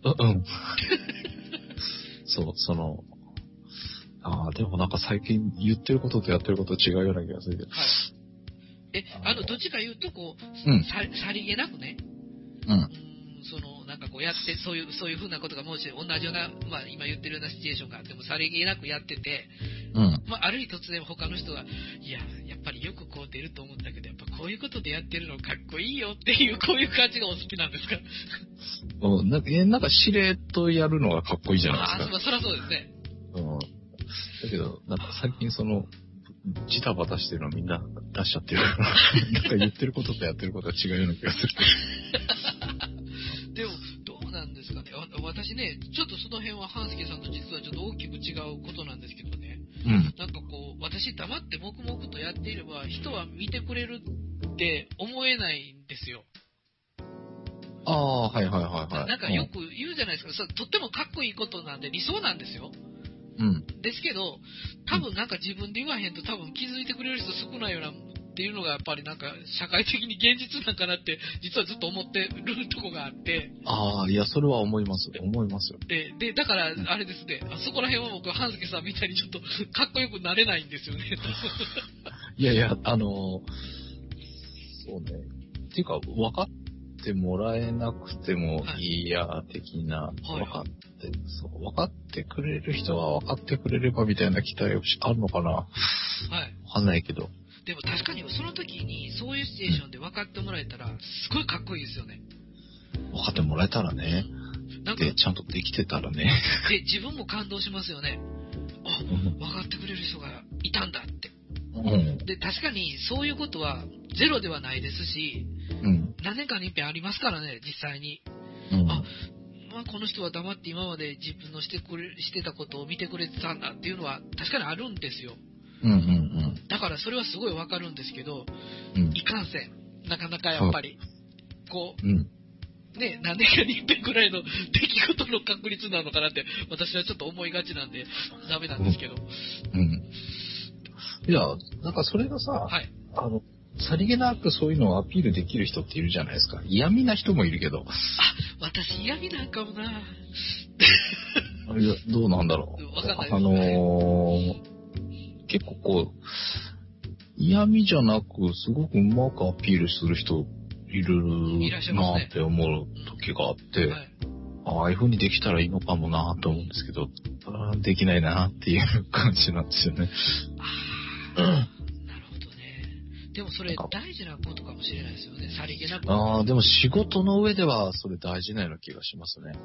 Speaker 2: でもなんか最近言ってることとやってること違うような気がするけど。
Speaker 1: どっちか言うと、こう、さりげなくね、なんかこうやって、そういうふうなことがもし同じような、まあ今言ってるようなシチュエーションがあっても、さりげなくやってて、まあある日突然他の人が、いや、やっぱりよくこう出ると思うんだけど、やっぱこういうことでやってるのかっこいいよっていう、こういう感じがお好きなんですか？
Speaker 2: なんかしれっとやるのがかっこいいじゃないですか。
Speaker 1: そりゃそうですね。
Speaker 2: だけど、なんか最近ジタバタしてるのみんな出しちゃってるから、なんか言ってることとやってることは違うような気がする。
Speaker 1: でも、どうなんですかね。私ね、ちょっとその辺は半助さんと実はちょっと大きく違うことなんですけどね。なんかこう、私黙って黙々とやっていれば、人は見てくれるって思えないんですよ。
Speaker 2: はい。
Speaker 1: なんかよく言うじゃないですか。それとってもかっこいいことなんで理想なんですよ。ですけど、多分なんか自分で言わへんと多分気づいてくれる人少ないよなっていうのがやっぱりなんか社会的に現実なんかなって実はずっと思ってるとこがあって。
Speaker 2: いや、それは思いますよ。
Speaker 1: で、だからあれですね、そこら辺は僕、半助さんみたいにちょっとかっこよくなれないんですよね。
Speaker 2: いや、そうね。っていうか、分かってもらえなくてもいいや、的な、分かってくれる人は分かってくれればみたいな期待あるのかな。わかんないけど。
Speaker 1: でも確かにその時にそういうシチュエーションで分かってもらえたら、すごいかっこいいですよね。
Speaker 2: 分かってもらえたらね。で、ちゃんとできてたらね。
Speaker 1: で、自分も感動しますよね。分かってくれる人がいたんだって。で、確かにそういうことはゼロではないですし、何年かに一遍ありますからね、実際に。この人は黙って今まで自分のしてたことを見てくれてたんだっていうのは確かにあるんですよ。だからそれはすごいわかるんですけど、いかんせん、なかなかやっぱり、こう、ね、何年かに一遍くらいの出来事の確率なのかなって私はちょっと思いがちなんでダメなんですけど。
Speaker 2: いや、なんかそれがさ、さりげなくそういうのをアピールできる人っているじゃないですか。嫌味な人もいるけど。
Speaker 1: 私嫌味なんかもな。
Speaker 2: いや、どうなんだろう。
Speaker 1: わかんないですね。
Speaker 2: 結構こう、嫌味じゃなく、すごくうまくアピールする人いるなって思う時があって、ああいう風にできたらいいのかもなと思うんですけど、できないなっていう感じなんですよね。
Speaker 1: なるほどね。でもそれ大事なことかもしれないですよね。さりげなく。
Speaker 2: でも仕事の上ではそれ大事なような気がしますね。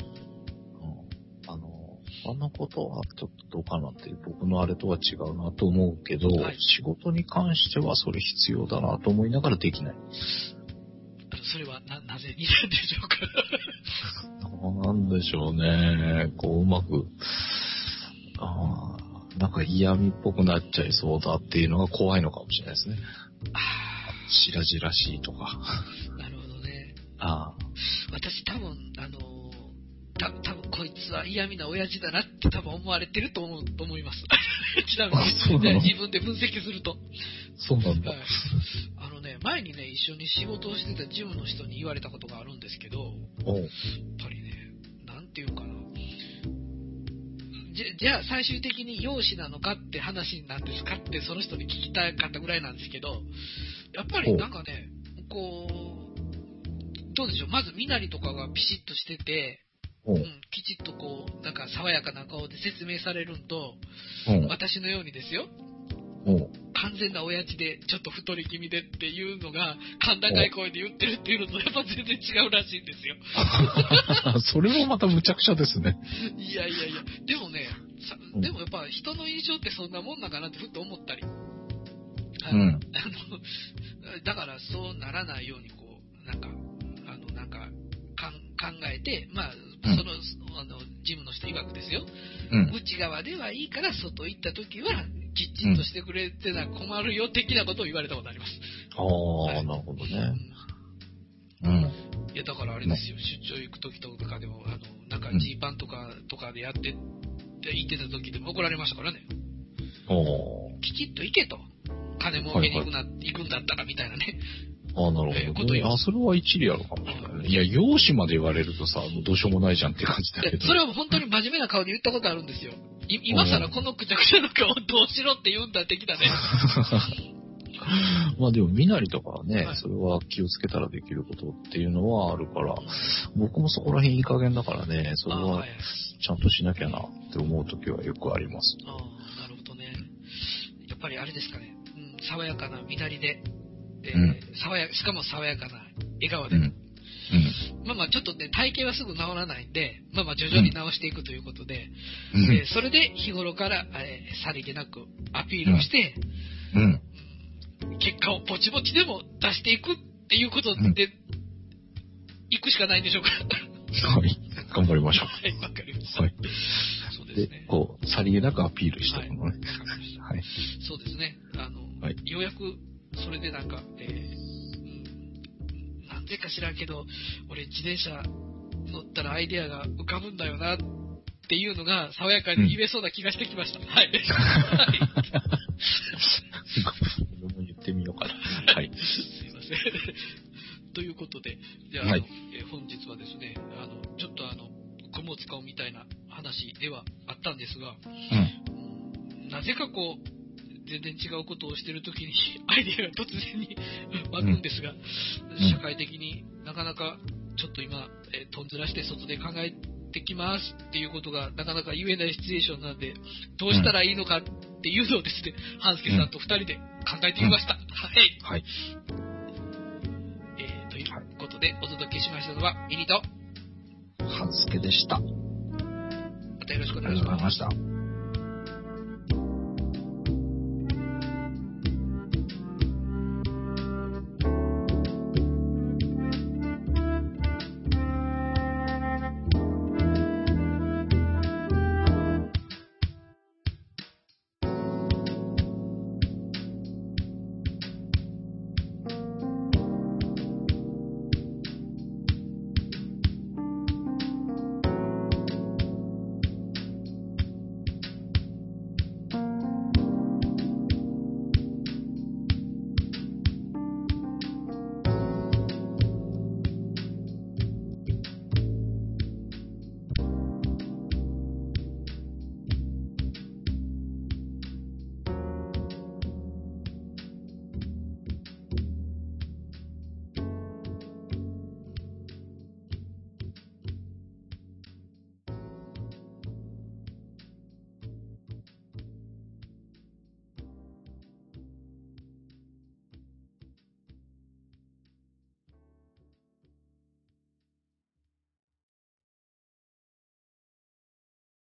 Speaker 2: 他のことはちょっとどうかなっていう、僕のあれとは違うなと思うけど、仕事に関してはそれ必要だなと思いながらできない。
Speaker 1: それはなぜになんでしょうか。
Speaker 2: なんでしょうね。こううまく、なんか嫌味っぽくなっちゃいそうだっていうのが怖いのかもしれないですね。 白々しいとか。
Speaker 1: なるほどね。
Speaker 2: ああ。
Speaker 1: 私多分、多分こいつは嫌味な親父だなって多分思われてると思います。ちなみに、自分で分析すると。
Speaker 2: そうなんだ。
Speaker 1: はい。前にね、一緒に仕事をしてたジムの人に言われたことがあるんですけど、やっぱりね、なんていうかな。じゃあ最終的に容姿なのかって話なんですかってその人に聞きたかったぐらいなんですけど、やっぱりなんかね、こう、どうでしょう、まず身なりとかがピシッとしてて、きちっとこう、なんか爽やかな顔で説明されるんと、私のようにですよ、完全な親父でちょっと太り気味でっていうのが甲高い声で言ってるっていうのとやっぱ全然違うらしいんですよ。
Speaker 2: それもまたむちゃくちゃですね。
Speaker 1: いやでもね、でもやっぱ人の印象ってそんなもんなんかなってふっと思ったり、だからそうならないようにこうなんか考えて、まあそのジムの人曰くですよ、内側ではいいから外行った時はきっちりとしてくれてな困るよ的なことを言われたことあります。
Speaker 2: ああ、なるほどね。
Speaker 1: いやだからあれですよ、出張行く時とかでもなんかジーパンとかでやって行ってた時でも怒られましたからね。きちっと行けと、金儲けに行くんだったらみたいなね。
Speaker 2: ああ、なるほど、ね。それは一理あるかもしれないね。いや、容姿まで言われるとさ、どうしようもないじゃんって感じだけど。
Speaker 1: それは本当に真面目な顔で言ったことあるんですよ。今更このくちゃくちゃの顔どうしろって言うんだ的だね。
Speaker 2: まあでも身なりとかはね、それは気をつけたらできることっていうのはあるから、僕もそこら辺いい加減だからね、それはちゃんとしなきゃなって思うときはよくあります。
Speaker 1: なるほどね。やっぱりあれですかね、爽やかな身なりで、しかも爽やかな笑顔で、まあちょっとね、体型はすぐ治らないんで、まあ徐々に治していくということで、それで日頃から、さりげなくアピールをして、結果をぼちぼちでも出していくっていうことで、いくしかないんでしょうか。
Speaker 2: はい。頑張りましょう。
Speaker 1: はい、わかりました。
Speaker 2: はい。
Speaker 1: そうですね。
Speaker 2: こう、さりげなくアピールしてるのね。
Speaker 1: はい。そうですね。ようやく、それでなんか、なんでか知らんけど、俺自転車乗ったらアイデアが浮かぶんだよなっていうのが爽やかに言えそうな気がしてきました。はい。
Speaker 2: 僕も言ってみようかな。はい。
Speaker 1: すいません。ということで、じゃあ、本日はですね、ちょっと雲使うみたいな話ではあったんですが、なぜかこう、全然違うことをしているときにアイデアが突然に湧くんですが、社会的になかなかちょっと今、とんずらして外で考えてきますっていうことがなかなか言えないシチュエーションなんで、どうしたらいいのかっていうのをですね、半助さんと2人で考えてみました。はい。ということでお届けしましたのは、ミリと
Speaker 2: 半助でした。
Speaker 1: またよろしくお願いします。
Speaker 2: ありがとうございました。